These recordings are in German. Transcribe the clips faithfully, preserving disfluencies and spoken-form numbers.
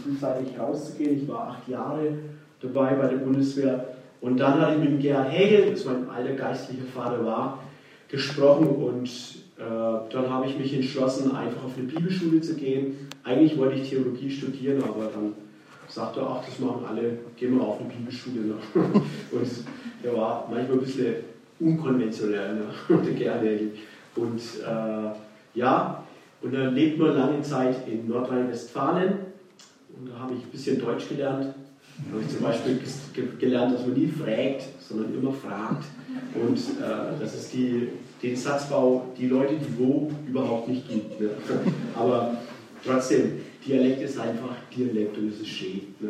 frühzeitig rauszugehen. Ich war acht Jahre dabei bei der Bundeswehr. Und dann hatte ich mit dem Gerhard Hegel, das mein alter geistlicher Vater war, gesprochen. Und äh, dann habe ich mich entschlossen, einfach auf eine Bibelschule zu gehen. Eigentlich wollte ich Theologie studieren, aber dann sagte er, ach, das machen alle, gehen wir auf eine Bibelschule. Ne? Und der war manchmal ein bisschen unkonventionell, ne? Der Gerhard Hegel. Und äh, ja, und dann lebt man lange Zeit in Nordrhein-Westfalen und da habe ich ein bisschen Deutsch gelernt. Da habe ich zum Beispiel gelernt, dass man nie fragt, sondern immer fragt. Und äh, dass es die, den Satzbau, die Leute, die wo, überhaupt nicht gibt. Ne? Aber trotzdem, Dialekt ist einfach Dialekt und es ist schön. Ne?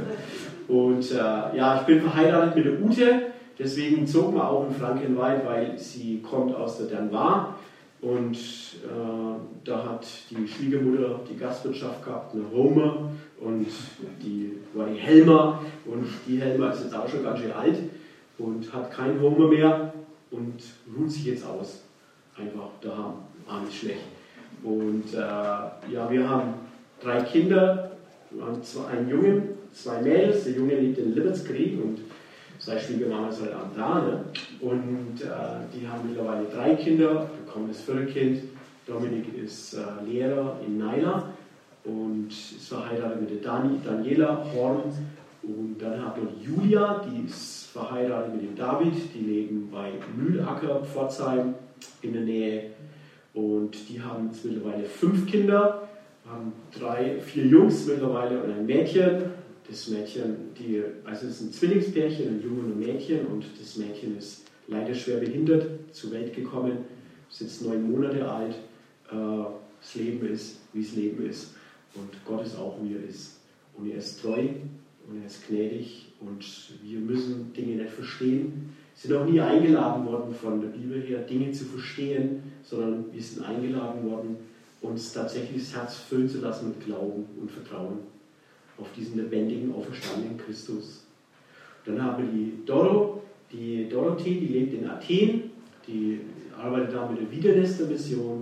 Und äh, ja, ich bin verheiratet mit der Ute, deswegen zogen wir auch in Frankenwald, weil sie kommt aus der Dernwar. Und äh, da hat die Schwiegermutter die Gastwirtschaft gehabt, eine Homer, und die war die Helmer. Und die Helmer ist jetzt auch schon ganz schön alt und hat keinen Homer mehr und ruht sich jetzt aus. Einfach daheim, auch nicht schlecht. Und äh, ja, wir haben drei Kinder, wir haben zwei, einen Jungen, zwei Mädels. Der Junge lebt in Libertskrieg und seine Schwiegermama ist halt auch da. Ne? Und äh, die haben mittlerweile drei Kinder, bekommen das vierte Kind. Dominik ist äh, Lehrer in Naila und ist verheiratet mit der Dani, Daniela Horn. Und dann hat man die Julia, die ist verheiratet mit dem David. Die leben bei Mühlacker, Pforzheim in der Nähe. Und die haben jetzt mittlerweile fünf Kinder, haben drei, vier Jungs mittlerweile und ein Mädchen. Das Mädchen, die, also es ist ein Zwillingspärchen, ein Junge und ein Mädchen, und das Mädchen ist leider schwer behindert, zur Welt gekommen, ist jetzt neun Monate alt. Äh, das Leben ist, wie es Leben ist, und Gott ist auch, wie er ist. Und er ist treu und er ist gnädig und wir müssen Dinge nicht verstehen. Wir sind auch nie eingeladen worden von der Bibel her, Dinge zu verstehen, sondern wir sind eingeladen worden, uns tatsächlich das Herz füllen zu lassen mit Glauben und Vertrauen auf diesen lebendigen, auferstandenen Christus. Dann haben wir die Doro, die Dorothee, die lebt in Athen, die arbeitet da mit der Wiedernester-Mission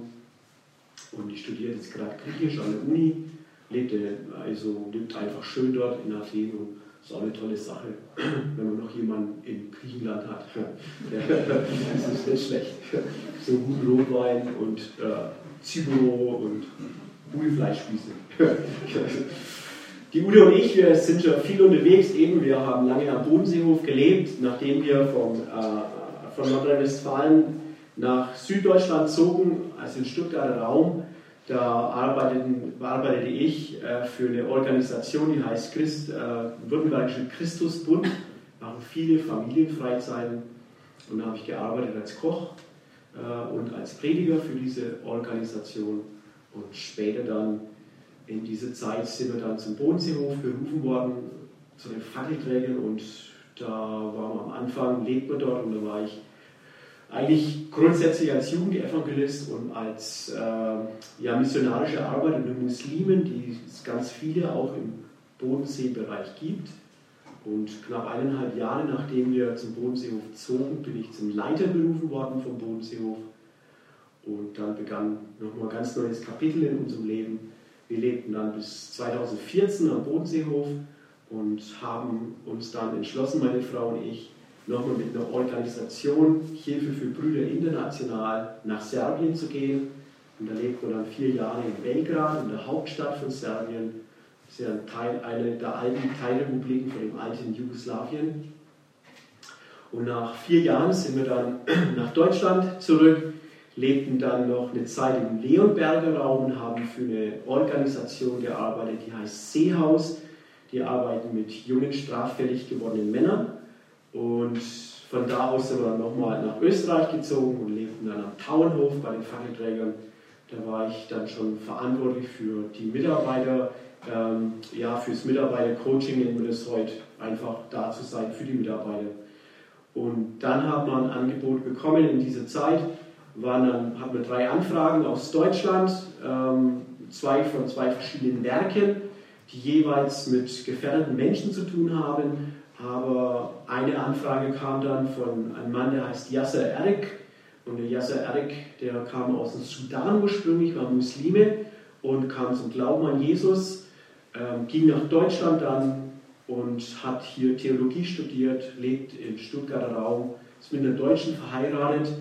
und die studiert jetzt gerade Griechisch an der Uni, lebt, also, lebt einfach schön dort in Athen, und das ist auch eine tolle Sache, wenn man noch jemanden in Griechenland hat. Das ist nicht schlecht. So guten Rotwein und äh, Ziburo und Huhnfleischspieße. Die Ute und ich, wir sind schon viel unterwegs, eben, wir haben lange am Bodenseehof gelebt, nachdem wir vom, äh, von Nordrhein-Westfalen nach Süddeutschland zogen, also in Stuttgarter Raum. Da arbeiteten, arbeitete ich äh, für eine Organisation, die heißt Christ, äh, Württembergische Christusbund, machen viele Familienfreizeiten, und da habe ich gearbeitet als Koch äh, und als Prediger für diese Organisation, und später dann in dieser Zeit sind wir dann zum Bodenseehof berufen worden, zu den Fackelträgern, und da waren wir am Anfang, lebt man dort, und da war ich eigentlich grundsätzlich als Jugendevangelist und als äh, ja, missionarische Arbeit unter Muslimen, die es ganz viele auch im Bodenseebereich gibt. Und knapp eineinhalb Jahre nachdem wir zum Bodenseehof zogen, bin ich zum Leiter berufen worden vom Bodenseehof. Und dann begann nochmal ein ganz neues Kapitel in unserem Leben. Wir lebten dann bis zweitausendvierzehn am Bodenseehof und haben uns dann entschlossen, meine Frau und ich, nochmal mit einer Organisation, Hilfe für Brüder international, nach Serbien zu gehen. Und da lebten wir dann vier Jahre in Belgrad, in der Hauptstadt von Serbien. Das ist ja ein Teil, eine der alten Teilrepubliken von dem alten Jugoslawien. Und nach vier Jahren sind wir dann nach Deutschland zurück, lebten dann noch eine Zeit im Leonberger Raum und haben für eine Organisation gearbeitet, die heißt Seehaus. Die arbeiten mit jungen, straffällig gewordenen Männern. Und von da aus sind wir dann nochmal nach Österreich gezogen und lebten dann am Tauernhof bei den Fackelträgern. Da war ich dann schon verantwortlich für die Mitarbeiter, ähm, ja, fürs Mitarbeitercoaching nennen wir das heute, einfach da zu sein für die Mitarbeiter. Und dann hat man ein Angebot bekommen in dieser Zeit, waren dann, hatten wir drei Anfragen aus Deutschland, ähm, zwei von zwei verschiedenen Werken, die jeweils mit gefährdeten Menschen zu tun haben. Aber eine Anfrage kam dann von einem Mann, der heißt Yasser Erik. Und der Yasser Erik, der kam aus dem Sudan ursprünglich, war Muslime und kam zum Glauben an Jesus. ähm, ging nach Deutschland dann und hat hier Theologie studiert, lebt im Stuttgarter Raum, ist mit einer Deutschen verheiratet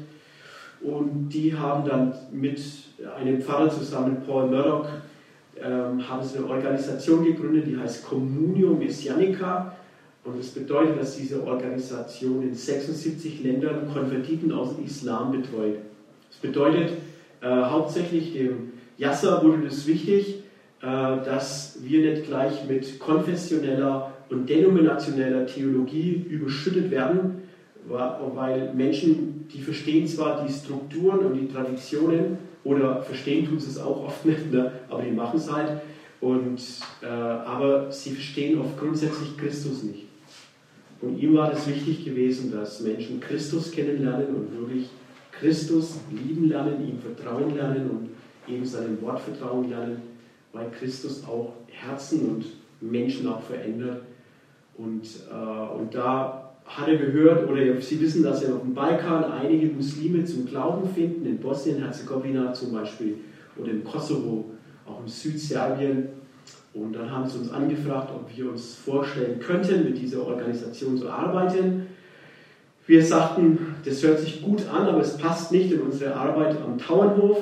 und die haben dann mit einem Pfarrer zusammen, Paul Murdoch, ähm, haben sie eine Organisation gegründet, die heißt Communio Messianica und das bedeutet, dass diese Organisation in sechsundsiebzig Ländern Konvertiten aus dem Islam betreut. Das bedeutet, äh, hauptsächlich dem Yasser wurde das wichtig, äh, dass wir nicht gleich mit konfessioneller und denominationeller Theologie überschüttet werden, weil Menschen, die verstehen zwar die Strukturen und die Traditionen, oder verstehen tun sie es auch oft nicht, ne? Aber die machen es halt, und, äh, aber sie verstehen oft grundsätzlich Christus nicht. Und ihm war es wichtig gewesen, dass Menschen Christus kennenlernen und wirklich Christus lieben lernen, ihm vertrauen lernen und ihm seinem Wort vertrauen lernen, weil Christus auch Herzen und Menschen auch verändert. Und, äh, und da hat er gehört, oder Sie wissen, dass ja auf dem Balkan einige Muslime zum Glauben finden, in Bosnien-Herzegowina zum Beispiel oder im Kosovo, auch in Südserbien. Und dann haben sie uns angefragt, ob wir uns vorstellen könnten, mit dieser Organisation zu arbeiten. Wir sagten, das hört sich gut an, aber es passt nicht in unsere Arbeit am Tauernhof.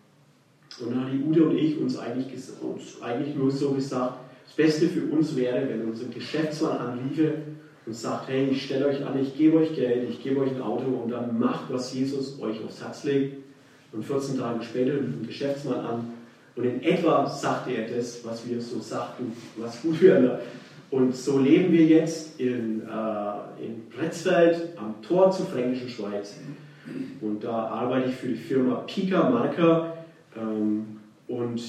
Und dann haben die Ude und ich uns eigentlich, uns eigentlich nur so gesagt, das Beste für uns wäre, wenn unser Geschäftsmann anriefe und sagt, hey, ich stelle euch an, ich gebe euch Geld, ich gebe euch ein Auto und dann macht, was Jesus euch aufs Herz legt. Und vierzehn Tage später rief ein Geschäftsmann an und in etwa sagte er das, was wir so sagten, was gut wäre. Und so leben wir jetzt in, äh, in Pretzfeld am Tor zur Fränkischen Schweiz. Und da arbeite ich für die Firma Pika Marker ähm, und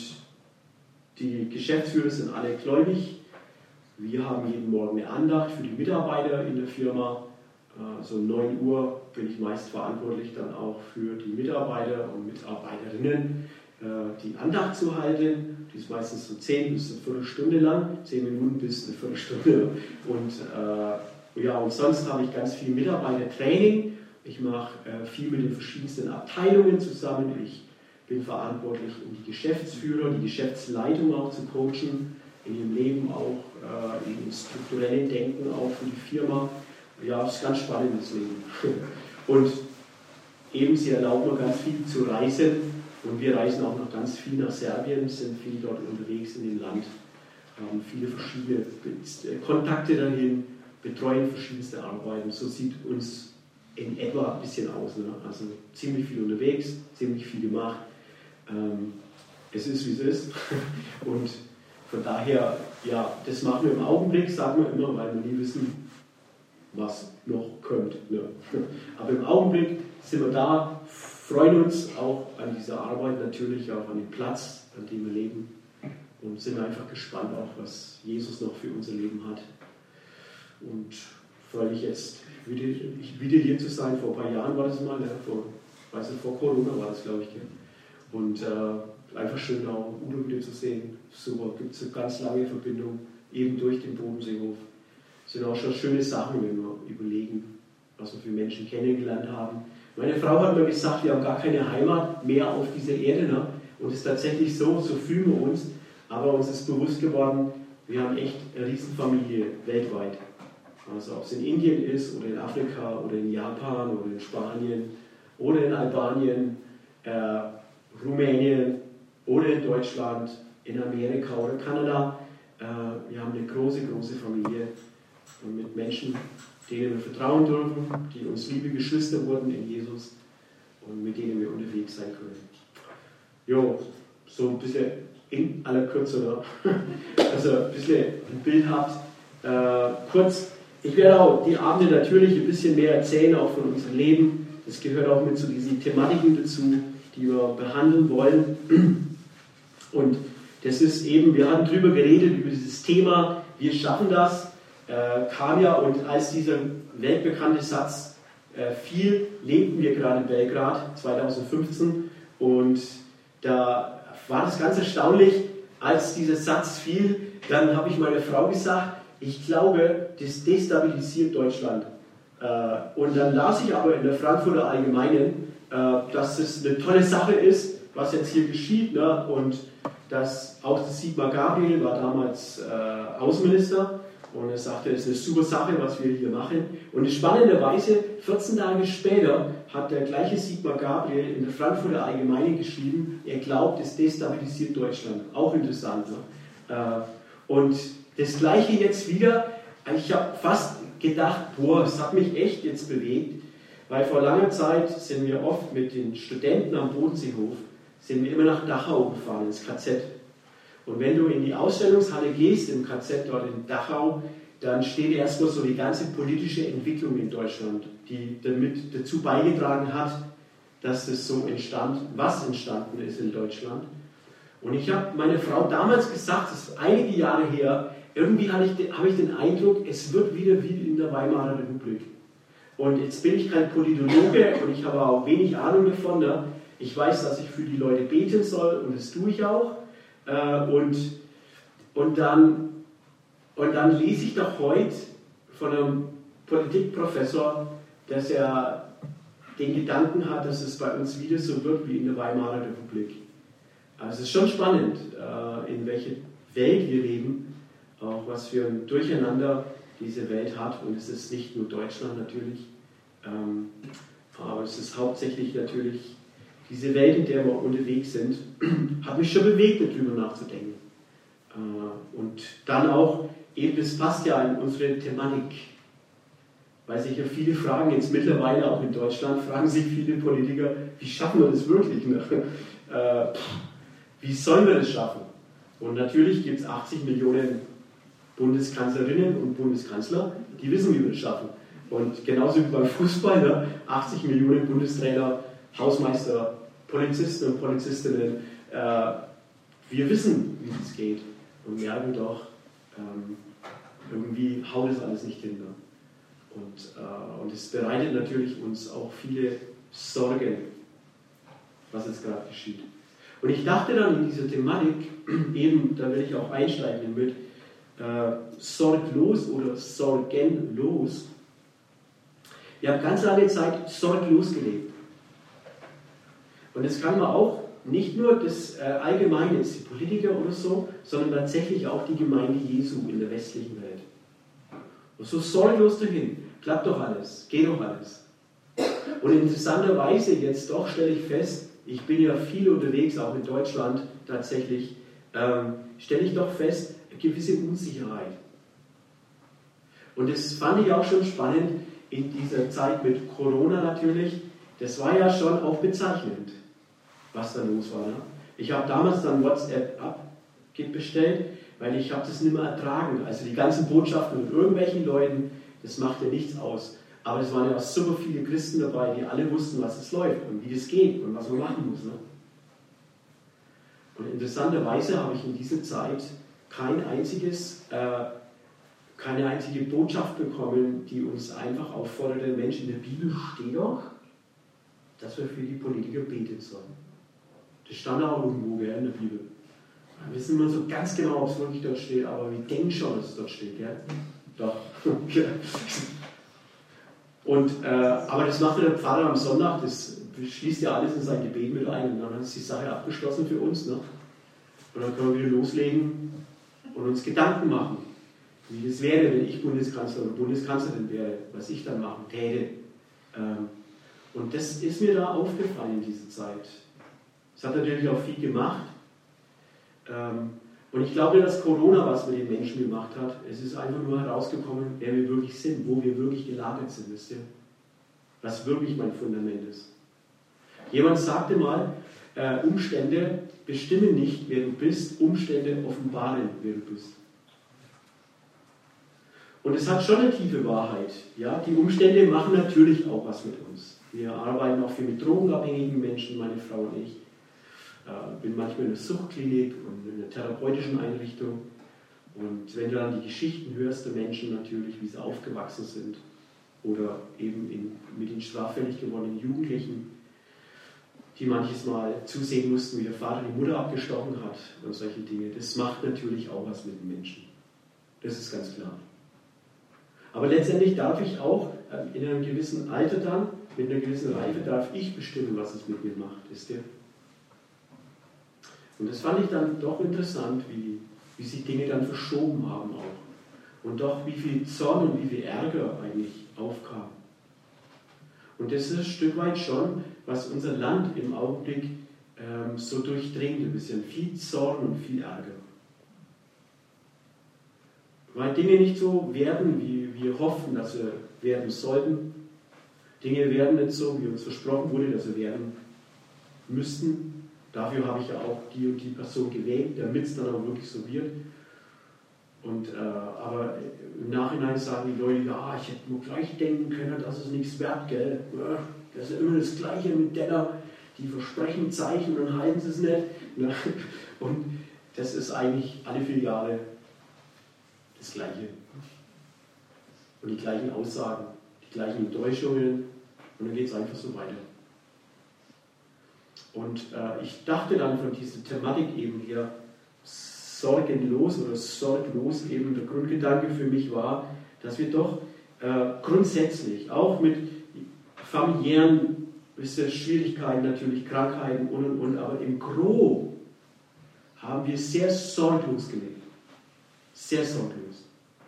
die Geschäftsführer sind alle gläubig. Wir haben jeden Morgen eine Andacht für die Mitarbeiter in der Firma. So also neun Uhr bin ich meist verantwortlich dann auch für die Mitarbeiter und Mitarbeiterinnen, die Andacht zu halten. Die ist meistens so zehn bis eine Viertelstunde lang, zehn Minuten bis eine Viertelstunde. Und, äh, ja, und sonst habe ich ganz viel Mitarbeitertraining. Ich mache äh, viel mit den verschiedensten Abteilungen zusammen. Ich bin verantwortlich, um die Geschäftsführer, die Geschäftsleitung auch zu coachen, in ihrem Leben auch, äh, in dem strukturellen Denken auch für die Firma. Ja, es ist ein ganz spannendes Leben. Und eben, sie erlauben mir ganz viel zu reisen und wir reisen auch noch ganz viel nach Serbien, sind viel dort unterwegs in dem Land, haben viele verschiedene Kontakte dahin, betreuen verschiedenste Arbeiten. So sieht uns in etwa ein bisschen aus. Ne? Also ziemlich viel unterwegs, ziemlich viel gemacht. Ähm, es ist, wie es ist. Und von daher, ja, das machen wir im Augenblick, sagen wir immer, weil wir nie wissen, was noch kommt. Ne? Aber im Augenblick sind wir da, freuen uns auch an dieser Arbeit, natürlich auch an dem Platz, an dem wir leben und sind einfach gespannt auch, was Jesus noch für unser Leben hat. Und freue mich jetzt, wieder, wieder hier zu sein. Vor ein paar Jahren war das mal, ne? vor, weiß nicht, vor Corona war das, glaube ich. Gell? Und äh, einfach schön auch Udo wieder zu sehen. Super, gibt es eine ganz lange Verbindung, eben durch den Bodenseehof. Das sind auch schon schöne Sachen, wenn wir überlegen, was wir für Menschen kennengelernt haben. Meine Frau hat mir gesagt, wir haben gar keine Heimat mehr auf dieser Erde. Ne? Und es ist tatsächlich so, so fühlen wir uns. Aber uns ist bewusst geworden, wir haben echt eine Riesenfamilie weltweit. Also ob es in Indien ist oder in Afrika oder in Japan oder in Spanien oder in Albanien, äh, Rumänien oder in Deutschland, in Amerika oder Kanada. Äh, wir haben eine große, große Familie mit Menschen, denen wir vertrauen dürfen, die uns liebe Geschwister wurden in Jesus und mit denen wir unterwegs sein können. Jo, so ein bisschen in aller Kürze, ne? Also ein bisschen ein Bild habt. Äh, kurz, ich werde auch die Abende natürlich ein bisschen mehr erzählen, auch von unserem Leben. Das gehört auch mit zu diesen Thematiken dazu, die wir behandeln wollen. Und das ist eben, wir haben drüber geredet, über dieses Thema, wir schaffen das, äh, kam ja, und als dieser weltbekannte Satz äh, fiel, lebten wir gerade in Belgrad zweitausendfünfzehn und da war das ganz erstaunlich, als dieser Satz fiel, dann habe ich meiner Frau gesagt, ich glaube, das destabilisiert Deutschland. Äh, und dann las ich aber in der Frankfurter Allgemeinen, äh, dass es eine tolle Sache ist, was jetzt hier geschieht, ne? Und dass auch das Sigmar Gabriel war damals äh, Außenminister und er sagte, es ist eine super Sache, was wir hier machen. Und spannenderweise, vierzehn Tage später hat der gleiche Sigmar Gabriel in der Frankfurter Allgemeine geschrieben, er glaubt, es destabilisiert Deutschland. Auch interessant. Ne? Äh, und das Gleiche jetzt wieder, ich habe fast gedacht, boah, es hat mich echt jetzt bewegt, weil vor langer Zeit sind wir oft mit den Studenten am Bodenseehof, sind wir immer nach Dachau gefahren, ins K Z. Und wenn du in die Ausstellungshalle gehst, im K Z dort in Dachau, dann steht erstmal so die ganze politische Entwicklung in Deutschland, die damit dazu beigetragen hat, dass es so entstand, was entstanden ist in Deutschland. Und ich habe meine Frau damals gesagt, das ist einige Jahre her, irgendwie habe ich, hab ich den Eindruck, es wird wieder wie in der Weimarer Republik. Und jetzt bin ich kein Politologe und ich habe auch wenig Ahnung davon. Ne? Ich weiß, dass ich für die Leute beten soll und das tue ich auch. Äh, und, und, dann, und dann lese ich doch heute von einem Politikprofessor, dass er den Gedanken hat, dass es bei uns wieder so wird wie in der Weimarer Republik. Also es ist schon spannend, äh, in welche Welt wir leben, auch was für ein Durcheinander diese Welt hat. Und es ist nicht nur Deutschland natürlich, ähm, aber es ist hauptsächlich natürlich diese Welt, in der wir unterwegs sind, hat mich schon bewegt, darüber nachzudenken. Äh, und dann auch, eben das passt ja in unsere Thematik, weil sich ja viele fragen, jetzt mittlerweile auch in Deutschland, fragen sich viele Politiker, wie schaffen wir das wirklich? Ne? Äh, wie sollen wir das schaffen? Und natürlich gibt es achtzig Millionen Bundeskanzlerinnen und Bundeskanzler, die wissen, wie wir das schaffen. Und genauso wie beim Fußball, ne? achtzig Millionen Bundestrainer, Hausmeister, Polizisten und Polizistinnen, äh, wir wissen, wie es geht und merken doch, ähm, irgendwie haut es alles nicht hin. Ne? Und, äh, und es bereitet natürlich uns auch viele Sorgen, was jetzt gerade geschieht. Und ich dachte dann in dieser Thematik, eben, da will ich auch einsteigen mit, äh, sorglos oder sorgenlos. Wir haben ganz lange Zeit sorglos gelebt. Und das kann man auch nicht nur das äh, Allgemeine, die Politiker oder so, sondern tatsächlich auch die Gemeinde Jesu in der westlichen Welt. Und so sorglos dahin, klappt doch alles, geht doch alles. Und interessanterweise jetzt doch stelle ich fest, ich bin ja viel unterwegs, auch in Deutschland tatsächlich, ähm, stelle ich doch fest, eine gewisse Unsicherheit. Und das fand ich auch schon spannend in dieser Zeit mit Corona natürlich. Das war ja schon auch bezeichnend, was da los war. Ne? Ich habe damals dann WhatsApp abbestellt, weil ich habe das nicht mehr ertragen. Also die ganzen Botschaften von irgendwelchen Leuten, das macht ja nichts aus. Aber es waren ja auch super viele Christen dabei, die alle wussten, was es läuft und wie es geht und was man machen muss. Ne? Und interessanterweise habe ich in dieser Zeit kein einziges, äh, keine einzige Botschaft bekommen, die uns einfach aufforderte, Mensch, in der Bibel steht doch, dass wir für die Politiker beten sollen. Das stand auch irgendwo gell, in der Bibel. Wir wissen immer so ganz genau, ob es wirklich dort steht, aber wir denken schon, dass es dort steht. Gell? Doch. Und, äh, aber das macht der Pfarrer am Sonntag, das schließt ja alles in sein Gebet mit ein und dann ist die Sache abgeschlossen für uns. Ne? Und dann können wir wieder loslegen und uns Gedanken machen, wie das wäre, wenn ich Bundeskanzler oder Bundeskanzlerin wäre, was ich dann machen täte. Ähm, und das ist mir da aufgefallen in dieser Zeit. Es hat natürlich auch viel gemacht. Ähm, Und ich glaube, dass Corona was mit den Menschen gemacht hat. Es ist einfach nur herausgekommen, wer wir wirklich sind, wo wir wirklich gelagert sind, wisst ihr? Was wirklich mein Fundament ist. Jemand sagte mal, äh, Umstände bestimmen nicht, wer du bist, Umstände offenbaren, wer du bist. Und es hat schon eine tiefe Wahrheit. Ja? Die Umstände machen natürlich auch was mit uns. Wir arbeiten auch viel mit drogenabhängigen Menschen, meine Frau und ich. Ich bin manchmal in einer Suchtklinik und in einer therapeutischen Einrichtung. Und wenn du dann die Geschichten hörst der Menschen natürlich, wie sie aufgewachsen sind oder eben in, mit den straffällig gewordenen Jugendlichen, die manches Mal zusehen mussten, wie der Vater die Mutter abgestochen hat und solche Dinge, das macht natürlich auch was mit den Menschen. Das ist ganz klar. Aber letztendlich darf ich auch in einem gewissen Alter dann, mit einer gewissen Reife, darf ich bestimmen, was es mit mir macht, wisst ihr? Und das fand ich dann doch interessant, wie, wie sich Dinge dann verschoben haben auch. Und doch wie viel Zorn und wie viel Ärger eigentlich aufkam. Und das ist ein Stück weit schon, was unser Land im Augenblick ähm, so durchdringt, ein bisschen viel Zorn und viel Ärger. Weil Dinge nicht so werden, wie wir hoffen, dass sie werden sollten. Dinge werden nicht so, wie uns versprochen wurde, dass sie werden müssten. Dafür habe ich ja auch die und die Person gewählt, damit es dann auch wirklich so wird. Und, äh, aber im Nachhinein sagen die Leute, ja, ich hätte nur gleich denken können, dass es nichts wert, gell? Ja, das ist ja immer das Gleiche mit denen, die versprechen Zeichen und halten sie es nicht. Ja, und das ist eigentlich alle vier Jahre das Gleiche. Und die gleichen Aussagen, die gleichen Enttäuschungen und dann geht es einfach so weiter. Und äh, ich dachte dann von dieser Thematik eben her, sorgenlos oder sorglos eben der Grundgedanke für mich war, dass wir doch äh, grundsätzlich, auch mit familiären Schwierigkeiten natürlich, Krankheiten und und und, aber im Gros haben wir sehr sorglos gelebt. Sehr sorglos.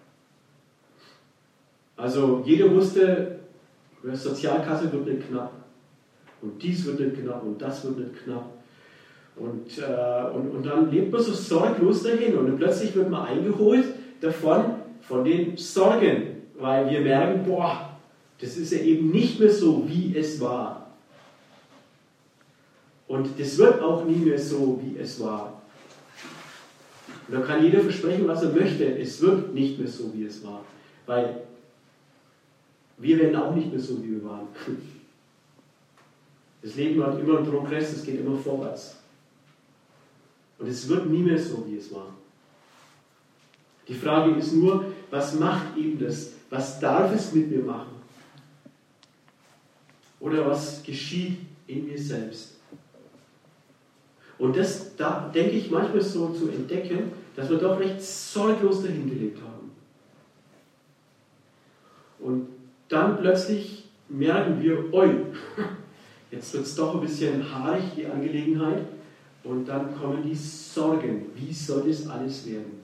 Also jeder wusste, Sozialkasse wird nicht knapp und dies wird nicht knapp und das wird nicht knapp. Und, äh, und, und dann lebt man so sorglos dahin und dann plötzlich wird man eingeholt davon, von den Sorgen, weil wir merken, boah, das ist ja eben nicht mehr so, wie es war. Und das wird auch nie mehr so, wie es war. Und da kann jeder versprechen, was er möchte, es wird nicht mehr so, wie es war. Weil wir werden auch nicht mehr so, wie wir waren. Das Leben hat immer einen Progress, es geht immer vorwärts. Und es wird nie mehr so, wie es war. Die Frage ist nur, was macht eben das? Was darf es mit mir machen? Oder was geschieht in mir selbst? Und das, da denke ich manchmal so zu entdecken, dass wir doch recht sorglos dahin gelebt haben. Und dann plötzlich merken wir, oi, jetzt wird es doch ein bisschen haarig, die Angelegenheit. Und dann kommen die Sorgen. Wie soll das alles werden?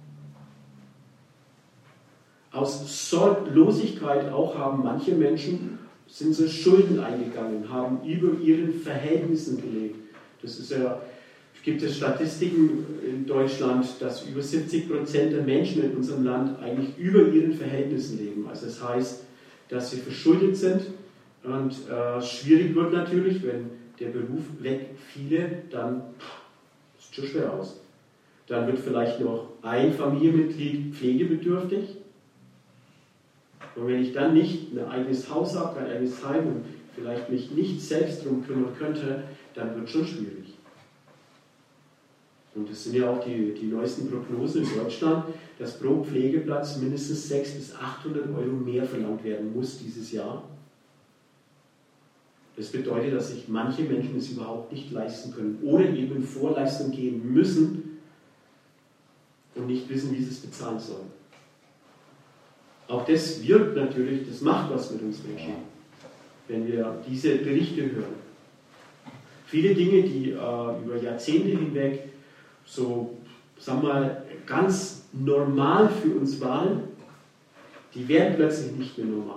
Aus Sorglosigkeit auch haben manche Menschen, sind sie Schulden eingegangen, haben über ihren Verhältnissen gelebt. Das ist ja, es gibt ja Statistiken in Deutschland, dass über siebzig Prozent der Menschen in unserem Land eigentlich über ihren Verhältnissen leben. Also das heißt, dass sie verschuldet sind und äh, schwierig wird natürlich, wenn der Beruf wegfiele, dann sieht es schon schwer aus. Dann wird vielleicht noch ein Familienmitglied pflegebedürftig. Und wenn ich dann nicht ein eigenes Haus habe, kein eigenes Heim und vielleicht mich nicht selbst darum kümmern könnte, dann wird es schon schwierig. Und das sind ja auch die, die neuesten Prognosen in Deutschland, dass pro Pflegeplatz mindestens sechshundert bis achthundert Euro mehr verlangt werden muss dieses Jahr. Das bedeutet, dass sich manche Menschen es überhaupt nicht leisten können oder eben in Vorleistung gehen müssen und nicht wissen, wie sie es bezahlen sollen. Auch das wirkt natürlich, das macht was mit uns Menschen, wenn wir diese Berichte hören. Viele Dinge, die äh, über Jahrzehnte hinweg so, sagen wir mal, ganz normal für uns waren, die werden plötzlich nicht mehr normal.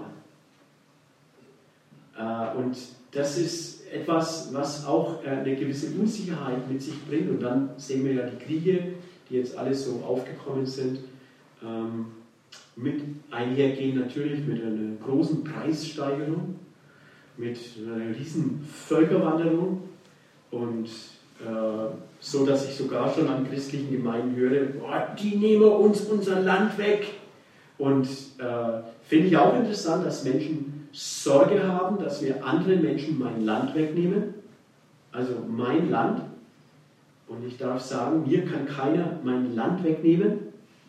Äh, und das ist etwas, was auch eine gewisse Unsicherheit mit sich bringt. Und dann sehen wir ja die Kriege, die jetzt alle so aufgekommen sind, ähm, mit einhergehen natürlich mit einer großen Preissteigerung, mit einer riesen Völkerwanderung und äh, so, dass ich sogar schon an christlichen Gemeinden höre, boah, die nehmen uns unser Land weg. Und äh, finde ich auch interessant, dass Menschen Sorge haben, dass wir anderen Menschen mein Land wegnehmen, also mein Land. Und ich darf sagen, mir kann keiner mein Land wegnehmen,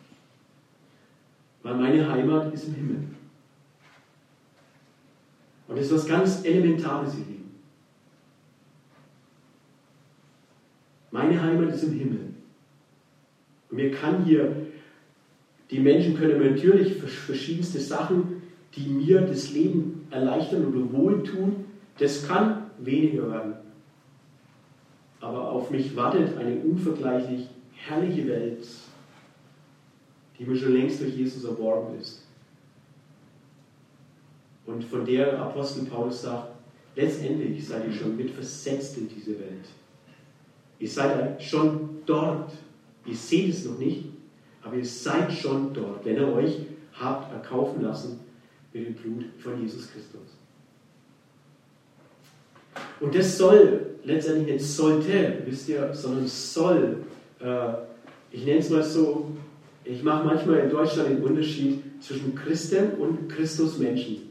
weil meine Heimat ist im Himmel. Und das ist was ganz Elementares, ihr Lieben. Meine Heimat ist im Himmel. Und mir kann hier, die Menschen können mir natürlich verschiedenste Sachen, die mir das Leben erleichtern oder wohltun, das kann weniger werden. aber auf mich wartet eine unvergleichlich herrliche Welt, die mir schon längst durch Jesus erworben ist. Und von der Apostel Paulus sagt, letztendlich seid ihr schon mitversetzt in diese Welt. Ihr seid schon dort. Ihr seht es noch nicht, aber ihr seid schon dort, wenn ihr euch habt erkaufen lassen mit dem Blut von Jesus Christus. Und das soll, letztendlich nicht sollte, wisst ihr, sondern soll, äh, ich nenne es mal so, ich mache manchmal in Deutschland den Unterschied zwischen Christen und Christusmenschen.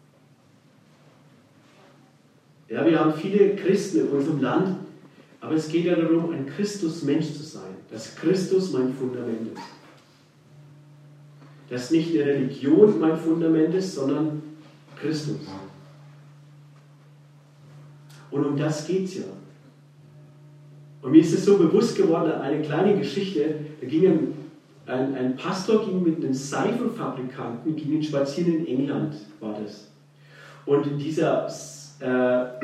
Ja, wir haben viele Christen in unserem Land, aber es geht ja darum, ein Christusmensch zu sein, dass Christus mein Fundament ist. Dass nicht eine Religion mein Fundament ist, sondern Christus. Und um das geht es ja. Und mir ist es so bewusst geworden, eine kleine Geschichte, da ging ein, ein, ein Pastor ging mit einem Seifenfabrikanten, gingen spazieren in England, war das. Und dieser Äh,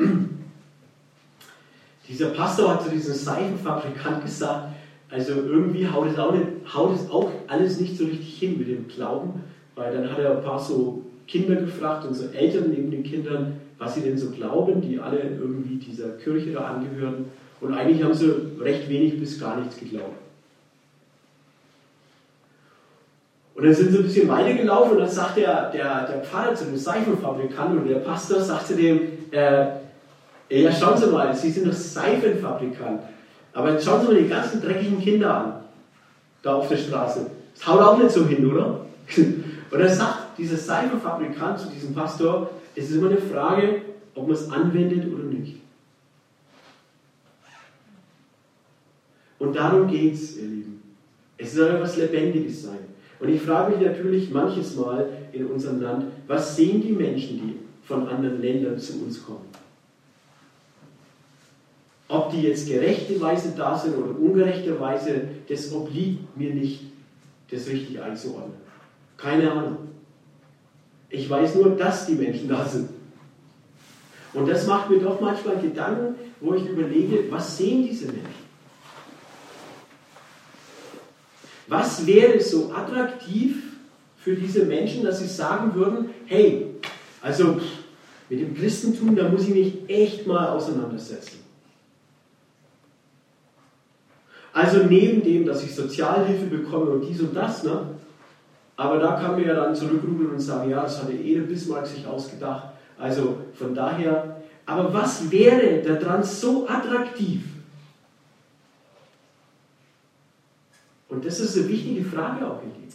dieser Pastor hat zu diesem Seifenfabrikant gesagt, also irgendwie haut es, auch nicht, haut es auch alles nicht so richtig hin mit dem Glauben, weil dann hat er ein paar so Kinder gefragt und so Eltern neben den Kindern, was sie denn so glauben, die alle irgendwie dieser Kirche da angehören, und eigentlich haben sie recht wenig bis gar nichts geglaubt. Und dann sind sie ein bisschen weitergelaufen und dann sagt der, der, der Pfarrer zu dem Seifenfabrikanten oder der Pastor, sagt zu dem, äh, ja, schauen Sie mal, Sie sind doch Seifenfabrikant, aber jetzt schauen Sie mal die ganzen dreckigen Kinder an, da auf der Straße. Das haut auch nicht so hin, oder? Und dann sagt dieser Seifenfabrikant zu diesem Pastor, es ist immer eine Frage, ob man es anwendet oder nicht. Und darum geht es, ihr Lieben. Es soll etwas Lebendiges sein. Und ich frage mich natürlich manches Mal in unserem Land, was sehen die Menschen, die von anderen Ländern zu uns kommen? Ob die jetzt gerechterweise da sind oder ungerechterweise, das obliegt mir nicht, das richtig einzuordnen. Keine Ahnung. Ich weiß nur, dass die Menschen da sind. Und das macht mir doch manchmal Gedanken, wo ich überlege, was sehen diese Menschen? Was wäre so attraktiv für diese Menschen, dass sie sagen würden, hey, also mit dem Christentum, da muss ich mich echt mal auseinandersetzen. Also neben dem, dass ich Sozialhilfe bekomme und dies und das, ne? Aber da kann man ja dann zurückrudern und sagen, ja, das hatte eh der Bismarck sich ausgedacht. Also von daher, aber was wäre daran so attraktiv? Und das ist eine wichtige Frage auch in Leben.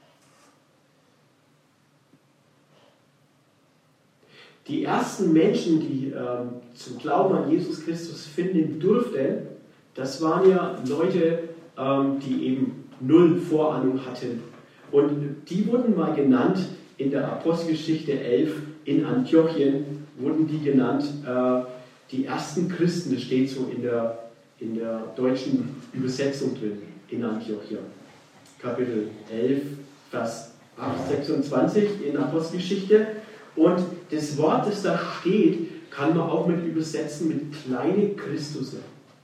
Die ersten Menschen, die ähm, zum Glauben an Jesus Christus finden durften, das waren ja Leute, ähm, die eben null Vorahnung hatten. Und die wurden mal genannt in der Apostelgeschichte elf in Antiochien, wurden die genannt, äh, die ersten Christen, das steht so in der, in der deutschen Übersetzung drin. In Antiochia. Kapitel elf, Vers sechsundzwanzig in Apostelgeschichte. Und das Wort, das da steht, kann man auch mit übersetzen mit kleine Christusse.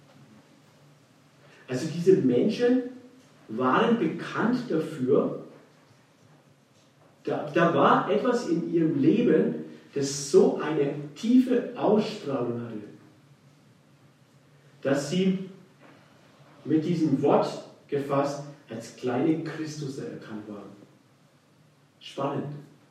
Also diese Menschen waren bekannt dafür, da, da war etwas in ihrem Leben, das so eine tiefe Ausstrahlung hatte, dass sie mit diesem Wort gefasst als kleine Christusse erkannt waren. Spannend.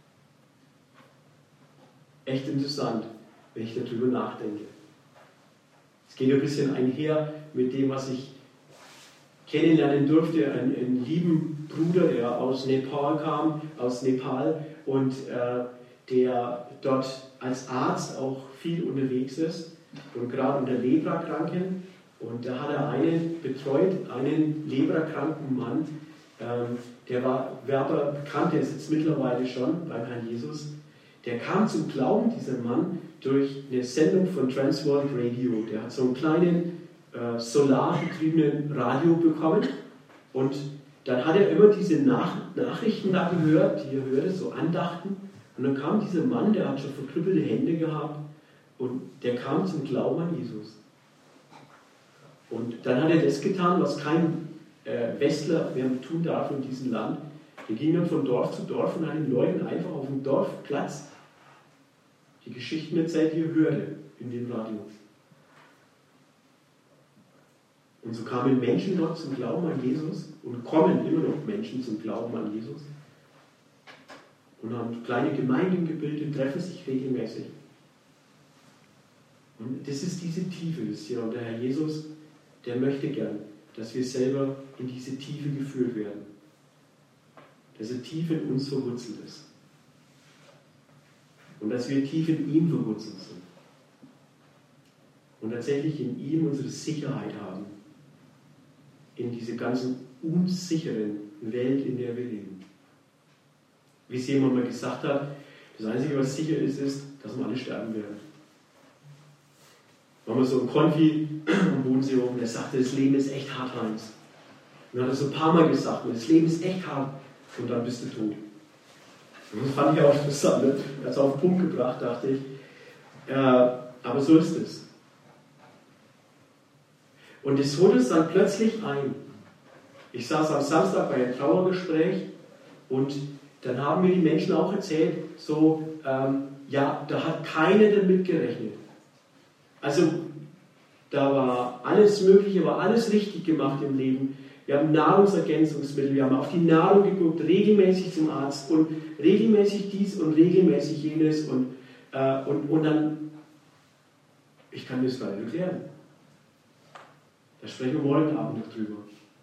Echt interessant, wenn ich darüber nachdenke. Es geht ein bisschen einher mit dem, was ich kennenlernen durfte, einen, einen lieben Bruder, der aus Nepal kam, aus Nepal und äh, der dort als Arzt auch viel unterwegs ist und gerade unter Leprakranken. Und da hat er einen betreut, einen leberkranken Mann, ähm, der war Werber bekannt, der ist jetzt mittlerweile schon beim Herrn Jesus. Der kam zum Glauben, dieser Mann, durch eine Sendung von Transworld Radio. Der hat so einen kleinen äh, solarbetriebenen Radio bekommen und dann hat er immer diese Nach- Nachrichten da gehört, die er hörte, so Andachten. Und dann kam dieser Mann, der hat schon verkrüppelte Hände gehabt und der kam zum Glauben an Jesus. Und dann hat er das getan, was kein äh, Westler mehr tun darf in diesem Land. Er ging dann von Dorf zu Dorf und hat den Leuten einfach auf dem Dorfplatz die Geschichten erzählt, die er hörte in dem Radio. Und so kamen Menschen dort zum Glauben an Jesus und kommen immer noch Menschen zum Glauben an Jesus und haben kleine Gemeinden gebildet, treffen sich regelmäßig. Und das ist diese Tiefe, wisst ihr, und der Herr Jesus, der möchte gern, dass wir selber in diese Tiefe geführt werden. Dass er tief in uns verwurzelt ist. Und dass wir tief in ihm verwurzelt sind. Und tatsächlich in ihm unsere Sicherheit haben. In dieser ganzen unsicheren Welt, in der wir leben. Wie es jemand mal gesagt hat, das Einzige, was sicher ist, ist, dass wir alle sterben werden. Da haben wir so einen Konfi am Bodensee oben, der sagte, das Leben ist echt hart, Heinz. Und dann hat er so ein paar Mal gesagt, das Leben ist echt hart und dann bist du tot. Und das fand ich auch interessant. Ne? Er hat es auf den Punkt gebracht, dachte ich. Äh, aber so ist es. Und es holt uns dann plötzlich ein. Ich saß am Samstag bei einem Trauergespräch und dann haben mir die Menschen auch erzählt, so, ähm, ja, da hat keiner damit gerechnet. Also, da war alles Mögliche, war alles richtig gemacht im Leben. Wir haben Nahrungsergänzungsmittel, wir haben auf die Nahrung geguckt, regelmäßig zum Arzt und regelmäßig dies und regelmäßig jenes und, äh, und, und dann, ich kann das gar nicht erklären. Da sprechen wir morgen Abend noch drüber.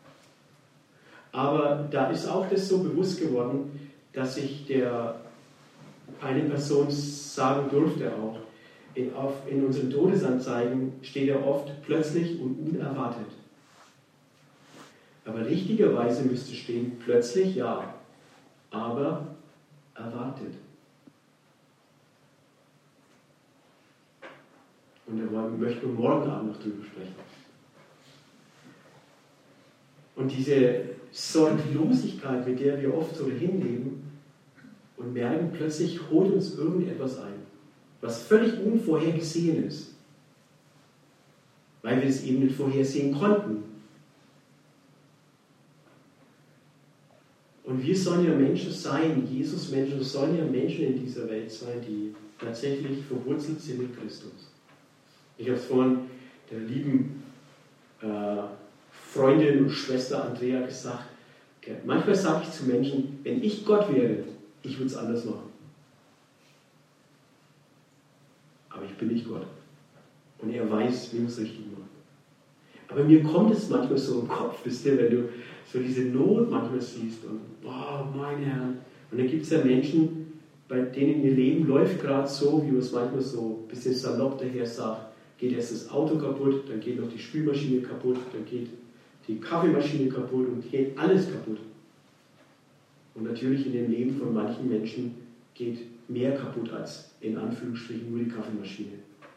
Aber da ist auch das so bewusst geworden, dass ich der eine Person sagen durfte auch, in, auf, in unseren Todesanzeigen steht er oft plötzlich und unerwartet. Aber richtigerweise müsste stehen, plötzlich ja, aber erwartet. Und da möchten wir morgen Abend noch drüber sprechen. Und diese Sorglosigkeit, mit der wir oft so hinleben und merken, plötzlich holt uns irgendetwas ein, was völlig unvorhergesehen ist, weil wir es eben nicht vorhersehen konnten. Und wir sollen ja Menschen sein, Jesus-Menschen, sollen ja Menschen in dieser Welt sein, die tatsächlich verwurzelt sind in Christus. Ich habe es vorhin der lieben äh, Freundin und Schwester Andrea gesagt, okay, manchmal sage ich zu Menschen, wenn ich Gott wäre, ich würde es anders machen. Aber ich bin nicht Gott. Und er weiß, wie man es richtig macht. Aber mir kommt es manchmal so im Kopf, wisst ihr, wenn du so diese Not manchmal siehst und, oh, mein Herr. Und dann gibt es ja Menschen, bei denen ihr Leben läuft gerade so, wie man es manchmal so ein bisschen salopp daher sagt, geht erst das Auto kaputt, dann geht noch die Spülmaschine kaputt, dann geht die Kaffeemaschine kaputt und geht alles kaputt. Und natürlich in dem Leben von manchen Menschen geht mehr kaputt als in Anführungsstrichen nur die Kaffeemaschine.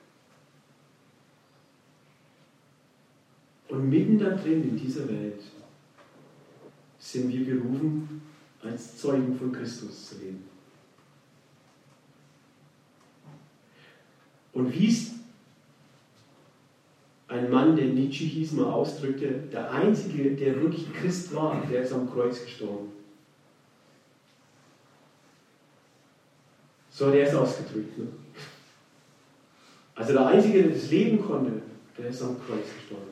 Und mitten da drin in dieser Welt sind wir gerufen, als Zeugen von Christus zu leben. Und wie es ein Mann, der Nietzsche hieß, mal ausdrückte, der Einzige, der wirklich Christ war, der ist am Kreuz gestorben. So hat er es ausgedrückt. Ne? Also der Einzige, der das leben konnte, der ist am Kreuz gestorben.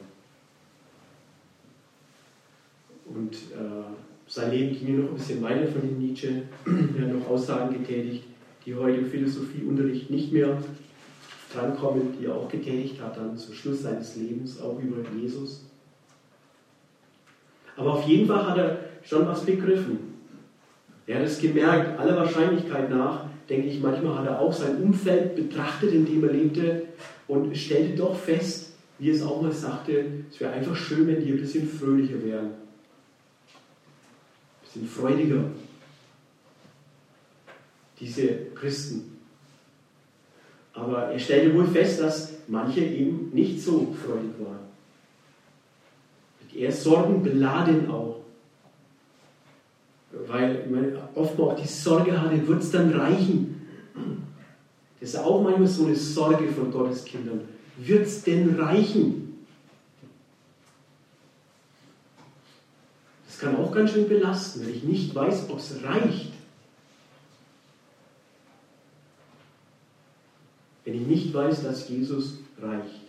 Und äh, sein Leben ging ja noch ein bisschen weiter von dem Nietzsche. Er hat noch Aussagen getätigt, die heute im Philosophieunterricht nicht mehr drankommen, die er auch getätigt hat, dann zum Schluss seines Lebens, auch über Jesus. Aber auf jeden Fall hat er schon was begriffen. Er hat es gemerkt, aller Wahrscheinlichkeit nach, denke ich, manchmal hat er auch sein Umfeld betrachtet, in dem er lebte und stellte doch fest, wie er es auch mal sagte, es wäre einfach schön, wenn die ein bisschen fröhlicher wären. Ein bisschen freudiger. Diese Christen. Aber er stellte wohl fest, dass manche eben nicht so freudig waren. Er ist sorgenbeladen auch. Weil man oftmals auch die Sorge hatte, wird es dann reichen? Das ist auch manchmal so eine Sorge von Gottes Kindern. Wird es denn reichen? auch ganz schön belasten, wenn ich nicht weiß, ob es reicht. Wenn ich nicht weiß, dass Jesus reicht.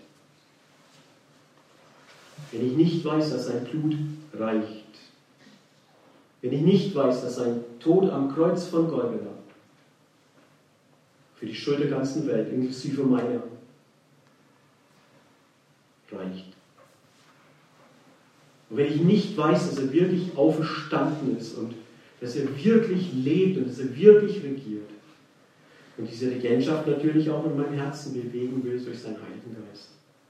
Wenn ich nicht weiß, dass sein Blut reicht. Wenn ich nicht weiß, dass sein Tod am Kreuz von Golgatha für die Schuld der ganzen Welt, inklusive meiner, reicht. Und wenn ich nicht weiß, dass er wirklich auferstanden ist und dass er wirklich lebt und dass er wirklich regiert und diese Regentschaft natürlich auch in meinem Herzen bewegen will durch seinen Heiligen Geist.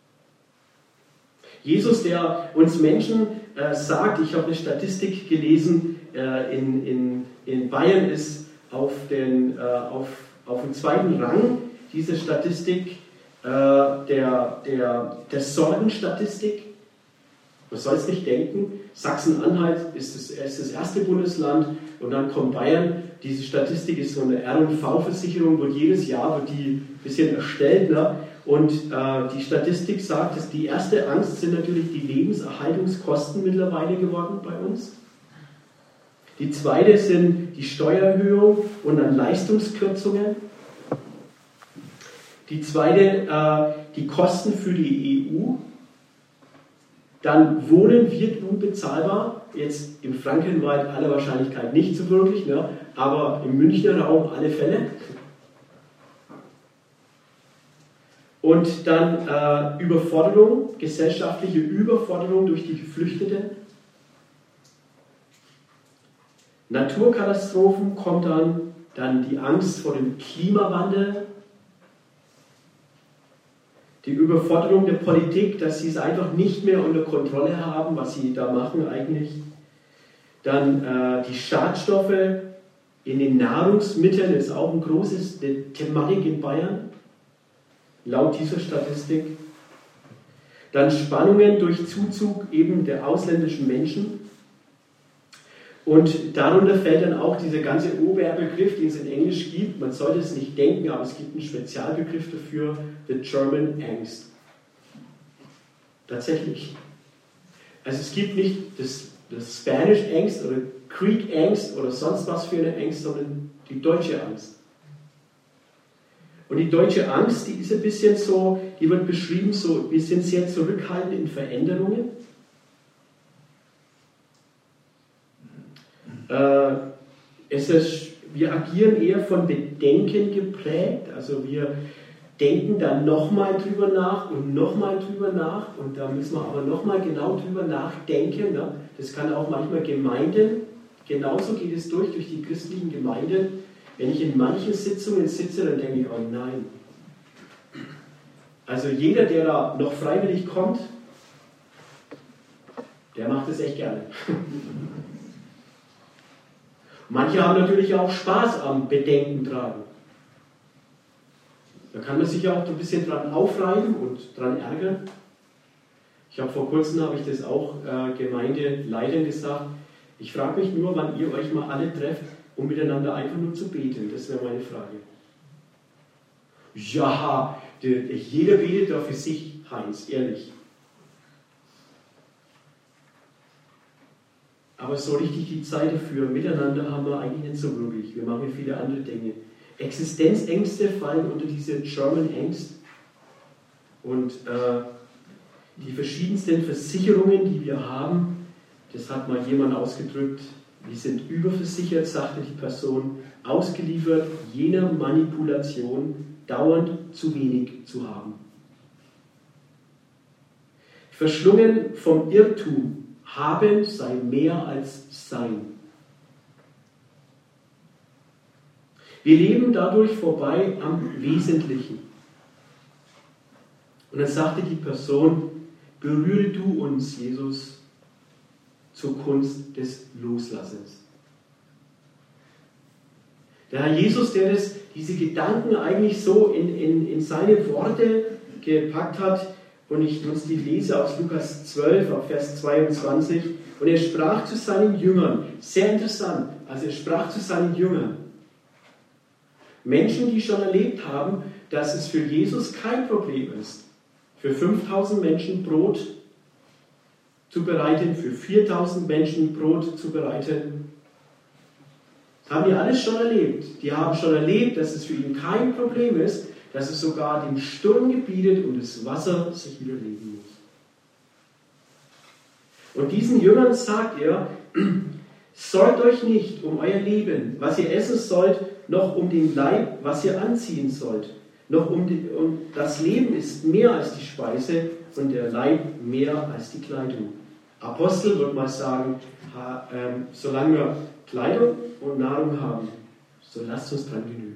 Jesus, der uns Menschen äh, sagt, ich habe eine Statistik gelesen, äh, in, in, in Bayern ist auf, den, äh, auf, auf dem zweiten Rang diese Statistik äh, der, der, der Sorgenstatistik. Man soll es nicht denken, Sachsen-Anhalt ist das, ist das erste Bundesland und dann kommt Bayern. Diese Statistik ist so eine R und V-Versicherung, wo jedes Jahr wird die ein bisschen erstellt. Ne? Und äh, die Statistik sagt, dass die erste Angst sind natürlich die Lebenserhaltungskosten mittlerweile geworden bei uns. Die zweite sind die Steuererhöhung und dann Leistungskürzungen. Die zweite, äh, die Kosten für die E U. Dann Wohnen wird unbezahlbar. Jetzt im Frankenwald aller Wahrscheinlichkeit nicht so wirklich, ne? Aber im Münchner Raum alle Fälle. Und dann äh, Überforderung, gesellschaftliche Überforderung durch die Geflüchteten. Naturkatastrophen kommt dann, dann die Angst vor dem Klimawandel. Die Überforderung der Politik, dass sie es einfach nicht mehr unter Kontrolle haben, was sie da machen eigentlich. Dann äh, die Schadstoffe in den Nahrungsmitteln ist auch ein großes eine Thematik in Bayern, laut dieser Statistik. Dann Spannungen durch Zuzug eben der ausländischen Menschen. Und darunter fällt dann auch dieser ganze Oberbegriff, den es in Englisch gibt. Man sollte es nicht denken, aber es gibt einen Spezialbegriff dafür, the German Angst. Tatsächlich. Also es gibt nicht das, das Spanish Angst oder Greek Angst oder sonst was für eine Angst, sondern die deutsche Angst. Und die deutsche Angst, die ist ein bisschen so, die wird beschrieben so, wir sind sehr zurückhaltend in Veränderungen. Äh, es ist, wir agieren eher von Bedenken geprägt, also wir denken dann nochmal drüber nach und nochmal drüber nach und da müssen wir aber nochmal genau drüber nachdenken. Ne? Das kann auch manchmal Gemeinden, genauso geht es durch, durch die christlichen Gemeinden. Wenn ich in manchen Sitzungen sitze, dann denke ich, oh nein. Also jeder, der da noch freiwillig kommt, der macht es echt gerne. Manche haben natürlich auch Spaß am Bedenken tragen. Da kann man sich auch ein bisschen dran aufreiben und dran ärgern. Ich habe vor kurzem, habe ich das auch äh, Gemeindeleitern gesagt, ich frage mich nur, wann ihr euch mal alle trefft, um miteinander einfach nur zu beten. Das wäre meine Frage. Ja, der, jeder betet da für sich, Heinz, ehrlich. Aber so richtig die Zeit dafür, miteinander haben wir eigentlich nicht so wirklich. Wir machen viele andere Dinge. Existenzängste fallen unter diese German Angst. Und äh, die verschiedensten Versicherungen, die wir haben, das hat mal jemand ausgedrückt, wir sind überversichert, sagte die Person, ausgeliefert jener Manipulation, dauernd zu wenig zu haben. Verschlungen vom Irrtum, haben sei mehr als sein. Wir leben dadurch vorbei am Wesentlichen. Und dann sagte die Person, berühre du uns, Jesus, zur Kunst des Loslassens. Der Herr Jesus, der das, diese Gedanken eigentlich so in, in, in seine Worte gepackt hat, und ich uns die lese aus Lukas zwölf, auf Vers zweiundzwanzig. Und er sprach zu seinen Jüngern, sehr interessant, also er sprach zu seinen Jüngern. Menschen, die schon erlebt haben, dass es für Jesus kein Problem ist, für fünftausend Menschen Brot zubereiten, für viertausend Menschen Brot zubereiten. Das haben die alles schon erlebt. Die haben schon erlebt, dass es für ihn kein Problem ist, dass es sogar den Sturm gebietet und das Wasser sich widerlegen muss. Und diesen Jüngern sagt er, sorgt euch nicht um euer Leben, was ihr essen sollt, noch um den Leib, was ihr anziehen sollt. Noch um, die, um das Leben ist mehr als die Speise und der Leib mehr als die Kleidung. Apostel würde mal sagen, ha, ähm, solange wir Kleidung und Nahrung haben, so lasst uns dran genügen.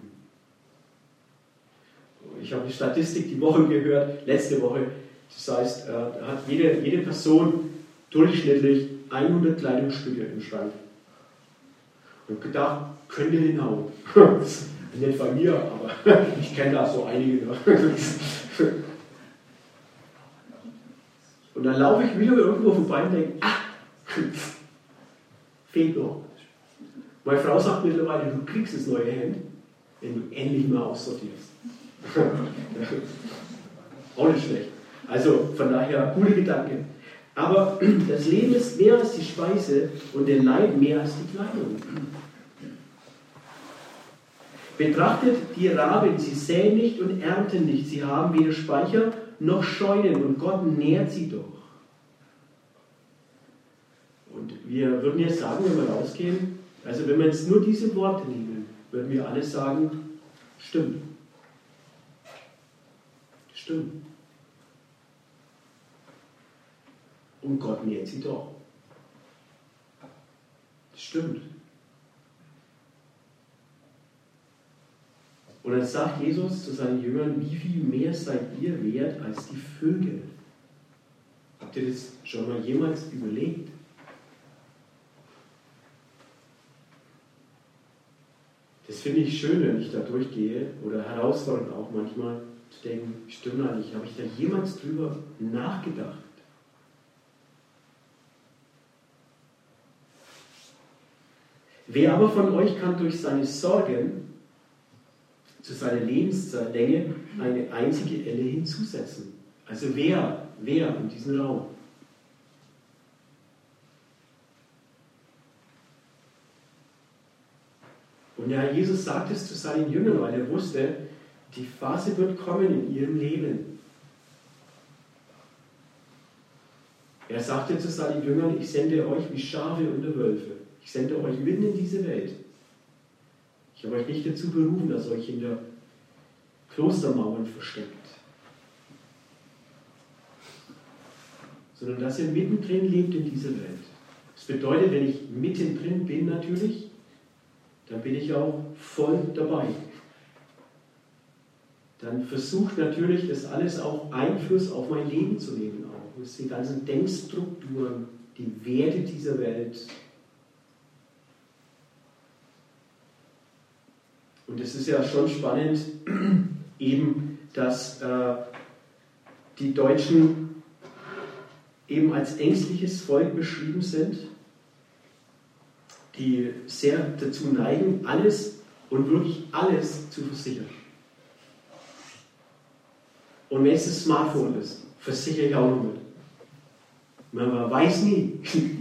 Ich habe die Statistik die Woche gehört, letzte Woche, das heißt, äh, hat jede, jede Person durchschnittlich hundert Kleidungsstücke im Schrank. Und gedacht, könnte hinhauen. Nicht von mir, aber ich kenne da so einige. Und dann laufe ich wieder irgendwo vorbei und denke, ah, fehlt noch. Meine Frau sagt mittlerweile, du kriegst das neue Hemd, wenn du endlich mal aussortierst. Auch nicht schlecht. Also von daher, gute Gedanken. Aber das Leben ist mehr als die Speise und der Leib mehr als die Kleidung. Betrachtet die Raben, sie säen nicht und ernten nicht, sie haben weder Speicher noch Scheunen und Gott nährt sie doch. Und wir würden jetzt sagen, wenn wir rausgehen, also wenn wir jetzt nur diese Worte nehmen, würden wir alle sagen, stimmt. Stimmt. Und Gott nährt sie doch. Das stimmt. Und dann sagt Jesus zu seinen Jüngern, wie viel mehr seid ihr wert als die Vögel? Habt ihr das schon mal jemals überlegt? Das finde ich schön, wenn ich da durchgehe, oder herausfordernd auch manchmal, zu denken, stimmt eigentlich, habe ich da jemals drüber nachgedacht? Wer aber von euch kann durch seine Sorgen zu seiner Lebenslänge eine einzige Elle hinzusetzen? Also wer, wer in diesem Raum? Und ja, Jesus sagt es zu seinen Jüngern, weil er wusste, die Phase wird kommen in ihrem Leben. Er sagte zu seinen Jüngern, ich sende euch wie Schafe unter Wölfe. Ich sende euch mitten in diese Welt. Ich habe euch nicht dazu berufen, dass ihr euch hinter Klostermauern versteckt, sondern dass ihr mittendrin lebt in dieser Welt. Das bedeutet, wenn ich mittendrin bin natürlich, dann bin ich auch voll dabei. Dann versucht natürlich das alles auch Einfluss auf mein Leben zu nehmen. Auch. Das sind die ganzen Denkstrukturen, die Werte dieser Welt. Und es ist ja schon spannend, eben, dass äh, die Deutschen eben als ängstliches Volk beschrieben sind, die sehr dazu neigen, alles und wirklich alles zu versichern. Und wenn es das Smartphone ist, versichere ich auch noch mit. Man weiß nie.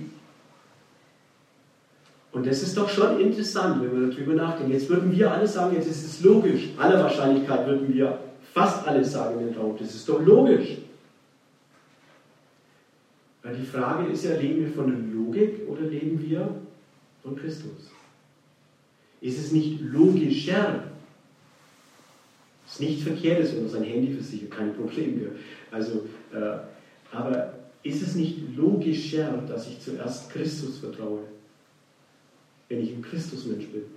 Und das ist doch schon interessant, wenn wir darüber nachdenken. Jetzt würden wir alle sagen, jetzt ist es logisch. Aller Wahrscheinlichkeit würden wir fast alle sagen in den Raum. Das ist doch logisch. Weil die Frage ist ja, leben wir von der Logik oder leben wir von Christus? Ist es nicht logischer? Es ist nicht verkehrt, dass man sein Handy versichert, kein Problem mehr. Also, äh, aber ist es nicht logischer, dass ich zuerst Christus vertraue? Wenn ich ein Christusmensch bin.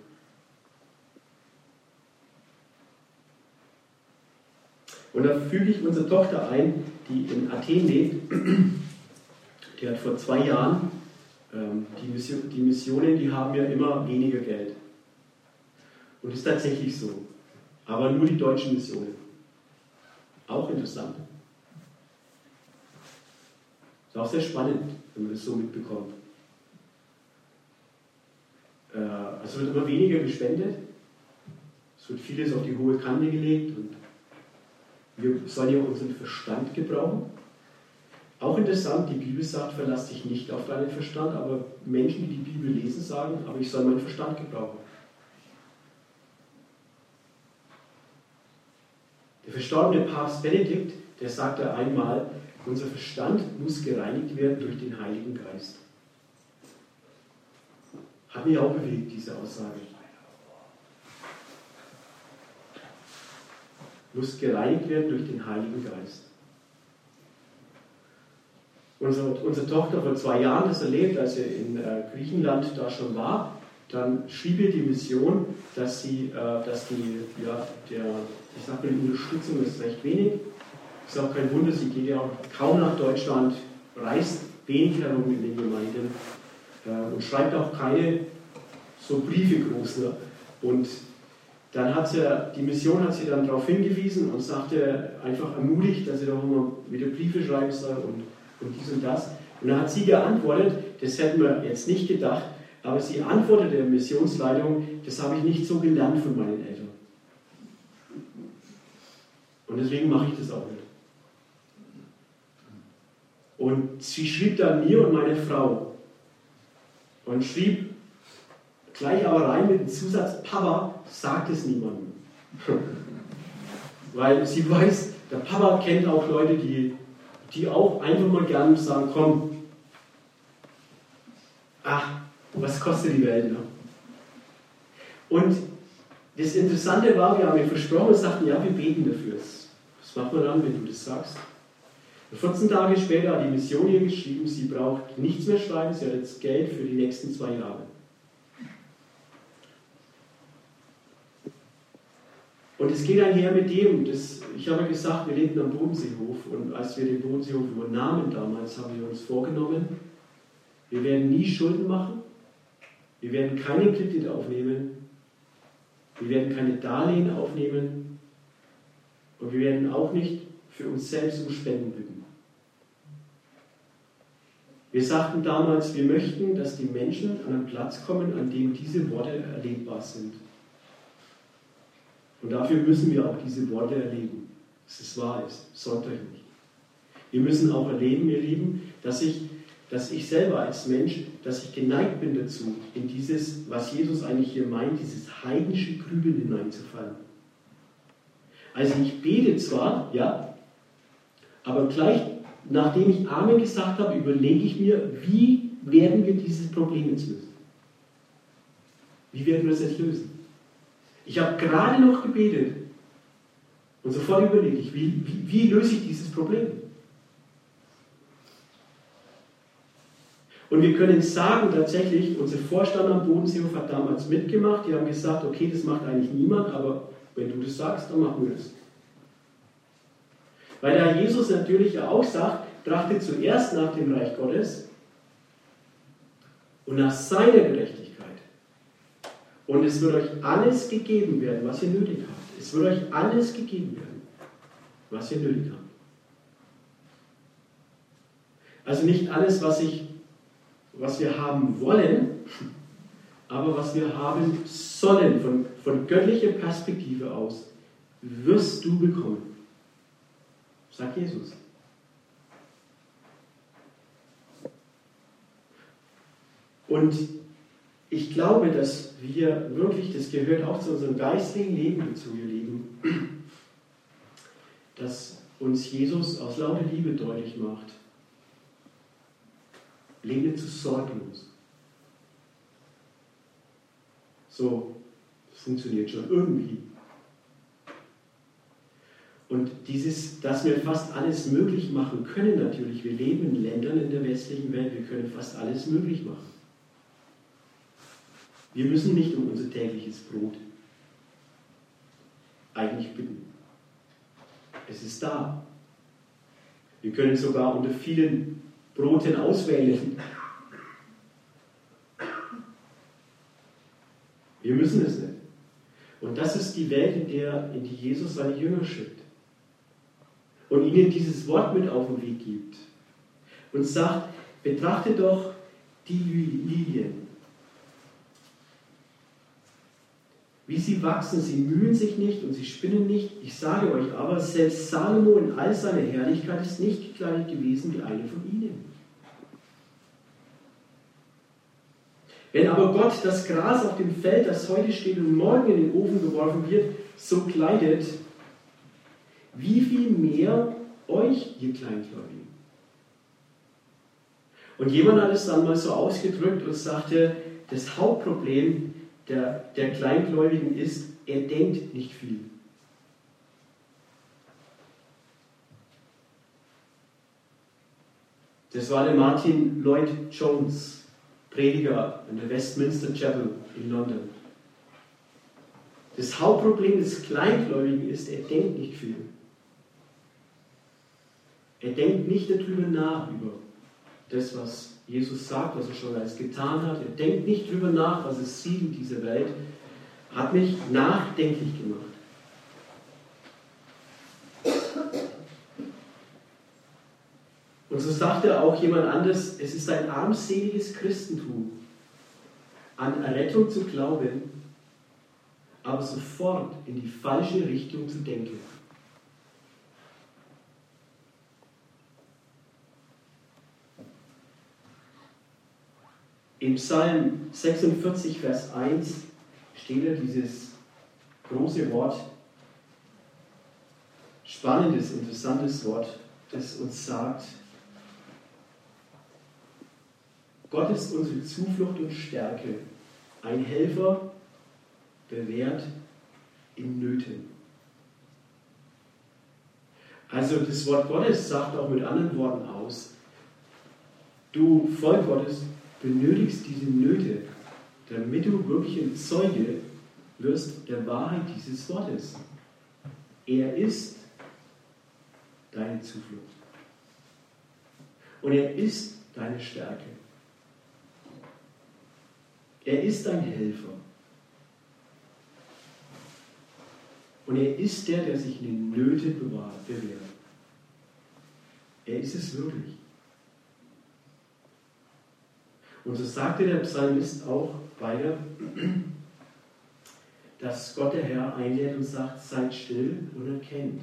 Und da füge ich unsere Tochter ein, die in Athen lebt. Die hat vor zwei Jahren, ähm, die, Mission, die Missionen, die haben ja immer weniger Geld. Und das ist tatsächlich so. Aber nur die deutschen Missionen. Auch interessant. Ist auch sehr spannend, wenn man das so mitbekommt. Also wird immer weniger gespendet, es wird vieles auf die hohe Kante gelegt und wir sollen ja unseren Verstand gebrauchen. Auch interessant, die Bibel sagt, verlass dich nicht auf deinen Verstand, aber Menschen, die die Bibel lesen, sagen, aber ich soll meinen Verstand gebrauchen. Der verstorbene Papst Benedikt, der sagte einmal, unser Verstand muss gereinigt werden durch den Heiligen Geist. Hat mich auch bewegt, diese Aussage. Muss gereinigt werden durch den Heiligen Geist. Unsere, unsere Tochter vor zwei Jahren das erlebt, als sie in äh, Griechenland da schon war. Dann schrieb ihr die Mission, dass sie, äh, dass die, ja, der, ich sag mal, die Unterstützung ist recht wenig. Ist auch kein Wunder, sie geht ja auch kaum nach Deutschland, reist wenig herum in den Gemeinden äh, und schreibt auch keine so Briefe groß. Ne? Und dann hat sie, die Mission hat sie dann darauf hingewiesen und sagte einfach ermutigt, dass sie doch immer wieder Briefe schreiben soll und und dies und das. Und dann hat sie geantwortet, das hätten wir jetzt nicht gedacht, aber sie antwortete der Missionsleitung, das habe ich nicht so gelernt von meinen Eltern. Und deswegen mache ich das auch nicht. Und sie schrieb dann mir und meine Frau und schrieb gleich aber rein mit dem Zusatz, Papa, sagt es niemandem. Weil sie weiß, der Papa kennt auch Leute, die die auch einfach mal gerne sagen, komm, ach, was kostet die Welt, ne? Und das Interessante war, wir haben ihr versprochen und sagten, ja, wir beten dafür. Was macht man dann, wenn du das sagst? Und vierzehn Tage später hat die Mission ihr geschrieben, sie braucht nichts mehr schreiben, sie hat jetzt Geld für die nächsten zwei Jahre. Und es geht einher mit dem, das, ich habe gesagt, wir lebten am Bodenseehof und als wir den Bodenseehof übernahmen damals, haben wir uns vorgenommen, wir werden nie Schulden machen, wir werden keinen Kredit aufnehmen, wir werden keine Darlehen aufnehmen und wir werden auch nicht für uns selbst um Spenden bitten. Wir sagten damals, wir möchten, dass die Menschen an einen Platz kommen, an dem diese Worte erlebbar sind. Und dafür müssen wir auch diese Worte erleben, dass es wahr ist. Sorgt euch nicht. Wir müssen auch erleben, ihr Lieben, dass ich, dass ich selber als Mensch, dass ich geneigt bin dazu, in dieses, was Jesus eigentlich hier meint, dieses heidnische Grübeln hineinzufallen. Also ich bete zwar, ja, aber gleich nachdem ich Amen gesagt habe, überlege ich mir, wie werden wir dieses Problem jetzt lösen? Wie werden wir es jetzt lösen? Ich habe gerade noch gebetet und sofort überlege ich, wie, wie, wie löse ich dieses Problem? Und wir können sagen, tatsächlich, unser Vorstand am Bodenseehof hat damals mitgemacht, die haben gesagt, okay, das macht eigentlich niemand, aber wenn du das sagst, dann machen wir das. Weil da Jesus natürlich ja auch sagt, trachtet zuerst nach dem Reich Gottes und nach seiner Gerechtigkeit. Und es wird euch alles gegeben werden, was ihr nötig habt. Es wird euch alles gegeben werden, was ihr nötig habt. Also nicht alles, was, ich, was wir haben wollen, aber was wir haben sollen, von, von göttlicher Perspektive aus, wirst du bekommen. Sagt Jesus. Und ich glaube, dass wir wirklich, das gehört auch zu unserem geistlichen Leben dazu, ihr Lieben, dass uns Jesus aus lauter Liebe deutlich macht, lebe zu sorglos. So, das funktioniert schon irgendwie. Und dieses, dass wir fast alles möglich machen können natürlich, wir leben in Ländern in der westlichen Welt, wir können fast alles möglich machen. Wir müssen nicht um unser tägliches Brot eigentlich bitten. Es ist da. Wir können sogar unter vielen Broten auswählen. Wir müssen es nicht. Und das ist die Welt, in der in die Jesus seine Jünger schickt. Und ihnen dieses Wort mit auf den Weg gibt. Und sagt, betrachtet doch die Lilien. wie sie wachsen, sie mühen sich nicht und sie spinnen nicht. Ich sage euch aber, selbst Salomo in all seiner Herrlichkeit ist nicht gekleidet gewesen wie eine von ihnen. Wenn aber Gott das Gras auf dem Feld, das heute steht und morgen in den Ofen geworfen wird, so kleidet, wie viel mehr euch, ihr Kleingläubigen? Und jemand hat es dann mal so ausgedrückt und sagte, das Hauptproblem der, der Kleingläubigen ist, er denkt nicht viel. Das war der Martin Lloyd Jones, Prediger in der Westminster Chapel in London. Das Hauptproblem des Kleingläubigen ist, er denkt nicht viel. Er denkt nicht darüber nach, über das, was Jesus sagt, was er schon alles getan hat. Er denkt nicht darüber nach, was es sieht in dieser Welt. Hat mich nachdenklich gemacht. Und so sagte auch jemand anderes, es ist ein armseliges Christentum, an Errettung zu glauben, aber sofort in die falsche Richtung zu denken. Im Psalm sechsundvierzig, Vers eins steht ja dieses große Wort, spannendes, interessantes Wort, das uns sagt, Gott ist unsere Zuflucht und Stärke, ein Helfer, bewährt in Nöten. Also das Wort Gottes sagt auch mit anderen Worten aus, du Volk Gottes benötigst diese Nöte, damit du wirklich ein Zeuge wirst der Wahrheit dieses Wortes. Er ist deine Zuflucht. Und er ist deine Stärke. Er ist dein Helfer. Und er ist der, der sich in den Nöten bewahrt, bewährt. Er ist es wirklich. Und so sagte der Psalmist auch weiter, dass Gott der Herr einlädt und sagt, seid still und erkennt,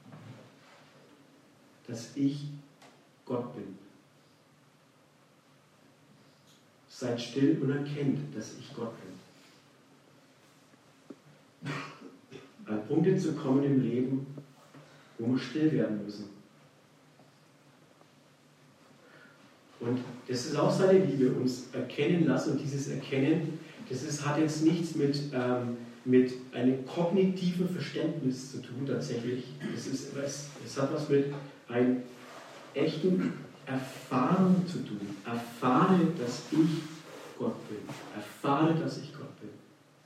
dass ich Gott bin. Seid still und erkennt, dass ich Gott bin. An Punkte zu kommen im Leben, wo wir still werden müssen. Und das ist auch seine Liebe, uns erkennen lassen. Und dieses Erkennen, das ist, hat jetzt nichts mit, ähm, mit einem kognitiven Verständnis zu tun, tatsächlich. Es, ist, es, es hat was mit einer echten Erfahrung zu tun. Erfahre, dass ich Gott bin. Erfahre, dass ich Gott bin.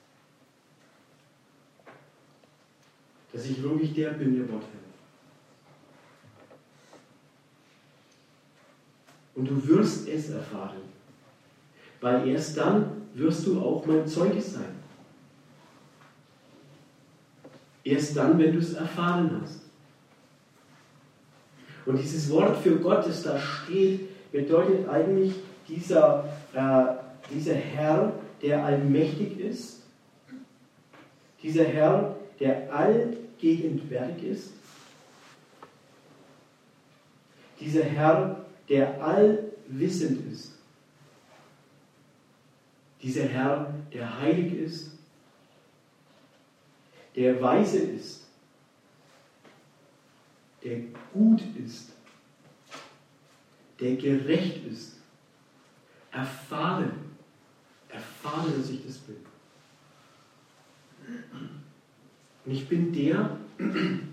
Dass ich wirklich der bin, der Gott hält. Und du wirst es erfahren. Weil erst dann wirst du auch mein Zeuge sein. Erst dann, wenn du es erfahren hast. Und dieses Wort für Gott, das da steht, bedeutet eigentlich dieser, äh, dieser Herr, der allmächtig ist. Dieser Herr, der allgegenwärtig ist. Dieser Herr, der allwissend ist. Dieser Herr, der heilig ist, der weise ist, der gut ist, der gerecht ist. Erfahre, erfahre, dass ich das bin. Und ich bin der, dem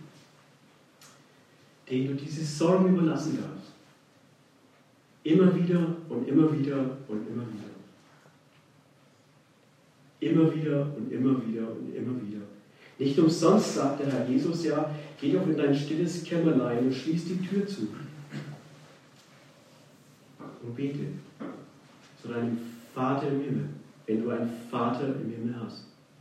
du diese Sorgen überlassen darfst. Immer wieder und immer wieder und immer wieder. Immer wieder und immer wieder und immer wieder. Nicht umsonst sagt der Herr Jesus ja, geh doch in dein stilles Kämmerlein und schließ die Tür zu. Und bete zu deinem Vater im Himmel, wenn du einen Vater im Himmel hast.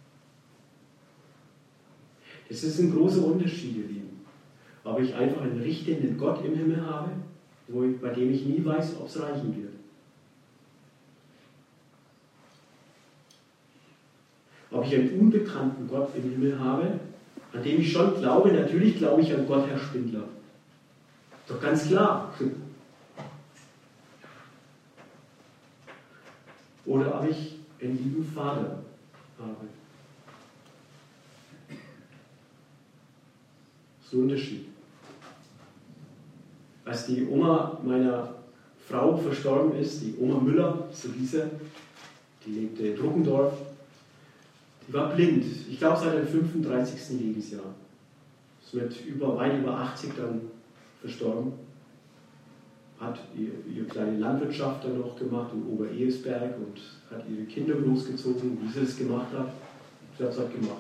Das ist ein großer Unterschied, ihr Lieben. Ob ich einfach einen richtenden Gott im Himmel habe, wo ich, bei dem ich nie weiß, ob es reichen wird. ob ich einen unbekannten Gott im Himmel habe, an dem ich schon glaube. Natürlich glaube ich an Gott, Herr Spindler. Doch ganz klar. Oder ob ich einen lieben Vater habe. Das ist ein Unterschied. Als die Oma meiner Frau verstorben ist, die Oma Müller, so diese, die lebte in Ruckendorf, die war blind. Ich glaube, seit dem fünfunddreißigsten Lebensjahr. Ist mit über, weit über achtzig dann verstorben. Hat ihre, ihre kleine Landwirtschaft dann noch gemacht in Oberehesberg und hat ihre Kinder großgezogen, wie sie das gemacht hat. Sie hat es halt gemacht.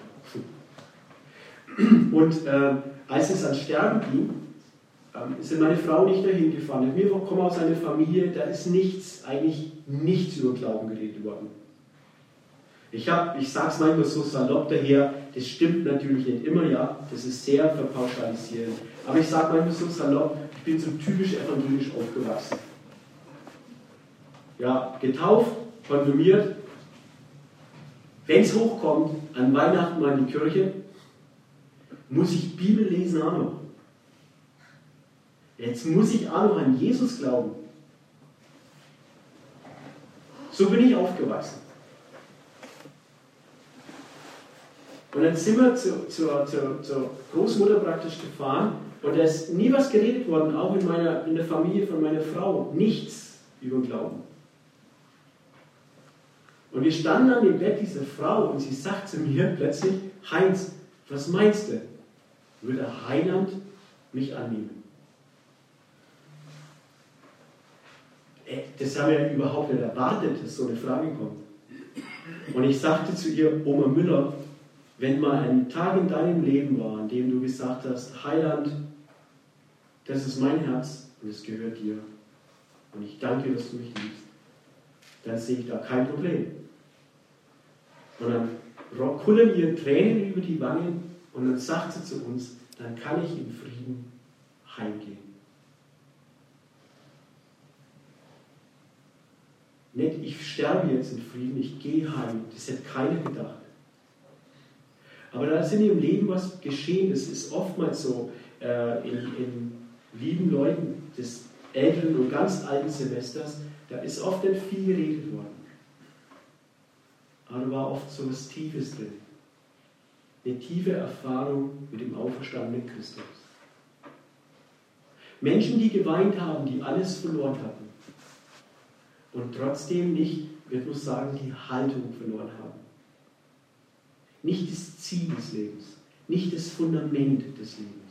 Und äh, als es ans Sterben ging, äh, ist meine Frau nicht dahin gefahren. Wir kommen aus einer Familie, da ist nichts, eigentlich nichts über Glauben geredet worden. Ich, ich sage es manchmal so salopp daher, das stimmt natürlich nicht immer, ja, das ist sehr verpauschalisierend. Aber ich sage manchmal so salopp, ich bin so typisch evangelisch aufgewachsen. Ja, getauft, konfirmiert, wenn es hochkommt, an Weihnachten mal in die Kirche, muss ich Bibel lesen auch noch. Jetzt muss ich auch noch an Jesus glauben. So bin ich aufgewachsen. Und dann sind wir zu, zur, zur, zur Großmutter praktisch gefahren und da ist nie was geredet worden, auch in, meiner, in der Familie von meiner Frau. Nichts über Glauben. Und wir standen an dem Bett dieser Frau und sie sagt zu mir plötzlich, Heinz, was meinst du? Würde der Heiland mich annehmen? Das haben wir überhaupt nicht erwartet, dass so eine Frage kommt. Und ich sagte zu ihr, Oma Müller, wenn mal ein Tag in deinem Leben war, an dem du gesagt hast, Heiland, das ist mein Herz und es gehört dir. Und ich danke dir, dass du mich liebst. Dann sehe ich da kein Problem. Und dann kullern ihr Tränen über die Wangen und dann sagt sie zu uns, dann kann ich in Frieden heimgehen. Nicht, ich sterbe jetzt in Frieden, ich gehe heim. Das hätte keiner gedacht. Aber da ist in ihrem Leben was geschehen. Das ist oftmals so äh, in, in lieben Leuten des älteren und ganz alten Semesters, da ist oft nicht viel geredet worden. Aber da war oft so was Tiefes drin. Eine tiefe Erfahrung mit dem auferstandenen Christus. Menschen, die geweint haben, die alles verloren hatten und trotzdem nicht, ich muss sagen, die Haltung verloren haben. Nicht das Ziel des Lebens, nicht das Fundament des Lebens.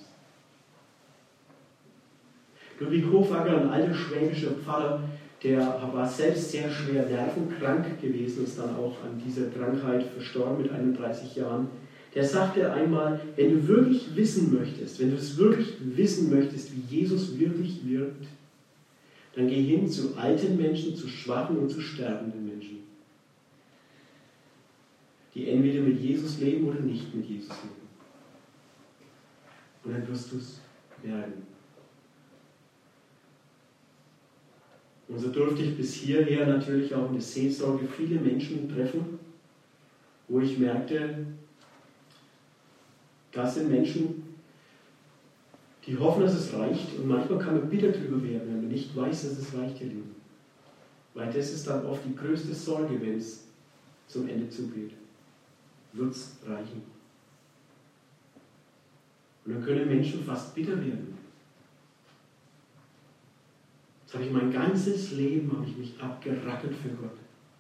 Ludwig Hofacker, ein alter schwäbischer Pfarrer, der war selbst sehr schwer nervenkrank gewesen, ist dann auch an dieser Krankheit verstorben mit einunddreißig Jahren. Der sagte einmal, wenn du wirklich wissen möchtest, wenn du es wirklich wissen möchtest, wie Jesus wirklich wirkt, dann geh hin zu alten Menschen, zu schwachen und zu sterbenden Menschen, die entweder mit Jesus leben oder nicht mit Jesus leben. Und dann wirst du es merken. Und so durfte ich bis hierher natürlich auch in der Seelsorge viele Menschen treffen, wo ich merkte, das sind Menschen, die hoffen, dass es reicht, und manchmal kann man bitter drüber werden, wenn man nicht weiß, dass es reicht, ihr Lieben. Weil das ist dann oft die größte Sorge, wenn es zum Ende zugeht. Wird es reichen? Und dann können Menschen fast bitter werden. Jetzt habe ich mein ganzes Leben, habe ich mich abgerackelt für Gott.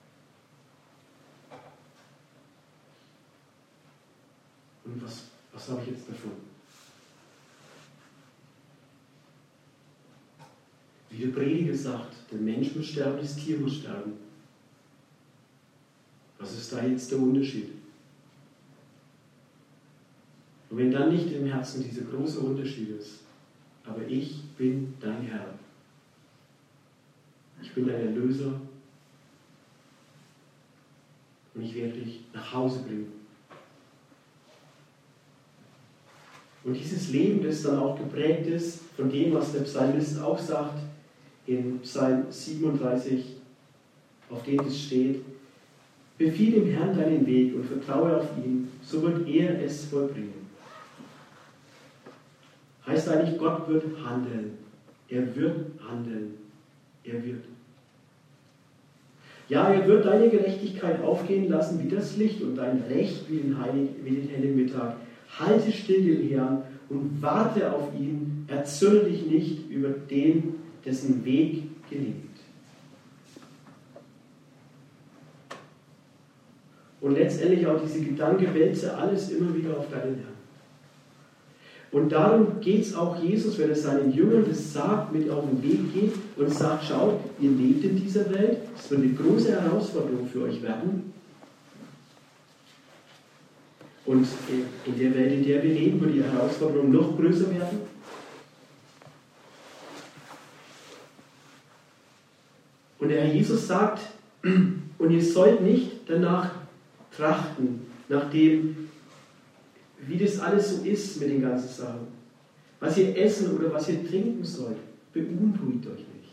Und was, was habe ich jetzt davon? Wie der Prediger sagt, der Mensch muss sterben, das Tier muss sterben. Was ist da jetzt der Unterschied? Und wenn dann nicht im Herzen dieser große Unterschied ist, aber ich bin dein Herr. Ich bin dein Erlöser und ich werde dich nach Hause bringen. Und dieses Leben, das dann auch geprägt ist von dem, was der Psalmist auch sagt, in Psalm siebenunddreißig, auf dem es steht, Befiehl dem Herrn deinen Weg und vertraue auf ihn, so wird er es vollbringen. Heißt eigentlich, Gott wird handeln. Er wird handeln. Er wird. Ja, er wird deine Gerechtigkeit aufgehen lassen wie das Licht und dein Recht wie den, Heilig, wie den hellen Mittag. Halte still den Herrn und warte auf ihn. Erzürne dich nicht über den, dessen Weg gelingt. Und letztendlich auch diese Gedanke, wälze alles immer wieder auf deinen Herrn. Und darum geht es auch Jesus, wenn er seinen Jüngern das sagt, mit auf den Weg geht und sagt, schaut, ihr lebt in dieser Welt, es wird eine große Herausforderung für euch werden. Und in der Welt, in der wir leben, wird die Herausforderung noch größer werden. Und der Herr Jesus sagt, und ihr sollt nicht danach trachten, nach dem, wie das alles so ist mit den ganzen Sachen. Was ihr essen oder was ihr trinken sollt, beunruhigt euch nicht.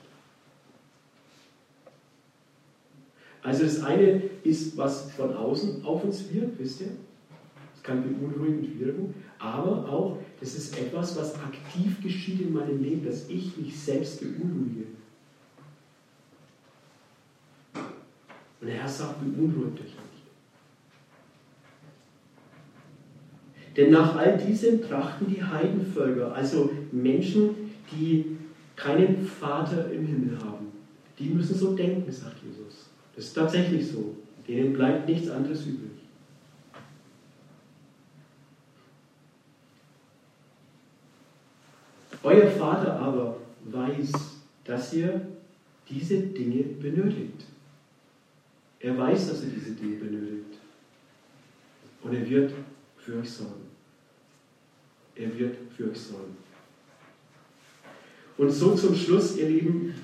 Also das eine ist, was von außen auf uns wirkt, wisst ihr? Das kann beunruhigend wirken, aber auch, das ist etwas, was aktiv geschieht in meinem Leben, dass ich mich selbst beunruhige. Und der Herr sagt, beunruhigt euch nicht. Denn nach all diesem trachten die Heidenvölker, also Menschen, die keinen Vater im Himmel haben. Die müssen so denken, sagt Jesus. Das ist tatsächlich so. Denen bleibt nichts anderes übrig. Euer Vater aber weiß, dass ihr diese Dinge benötigt. Er weiß, dass er diese Dinge benötigt. Und er wird für euch sorgen. Er wird für euch sorgen. Und so zum Schluss, ihr Lieben,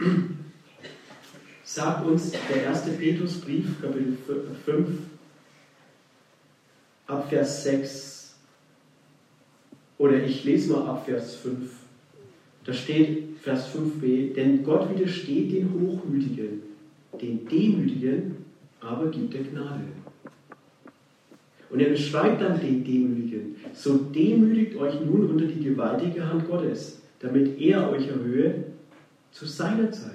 sagt uns der erste Petrusbrief, Kapitel fünf, ab Vers sechs, oder ich lese mal ab Vers fünf, da steht Vers fünf b, denn Gott widersteht den Hochmütigen, den Demütigen aber gibt er Gnade. Und er beschreibt dann den Demütigen. So demütigt euch nun unter die gewaltige Hand Gottes, damit er euch erhöhe zu seiner Zeit.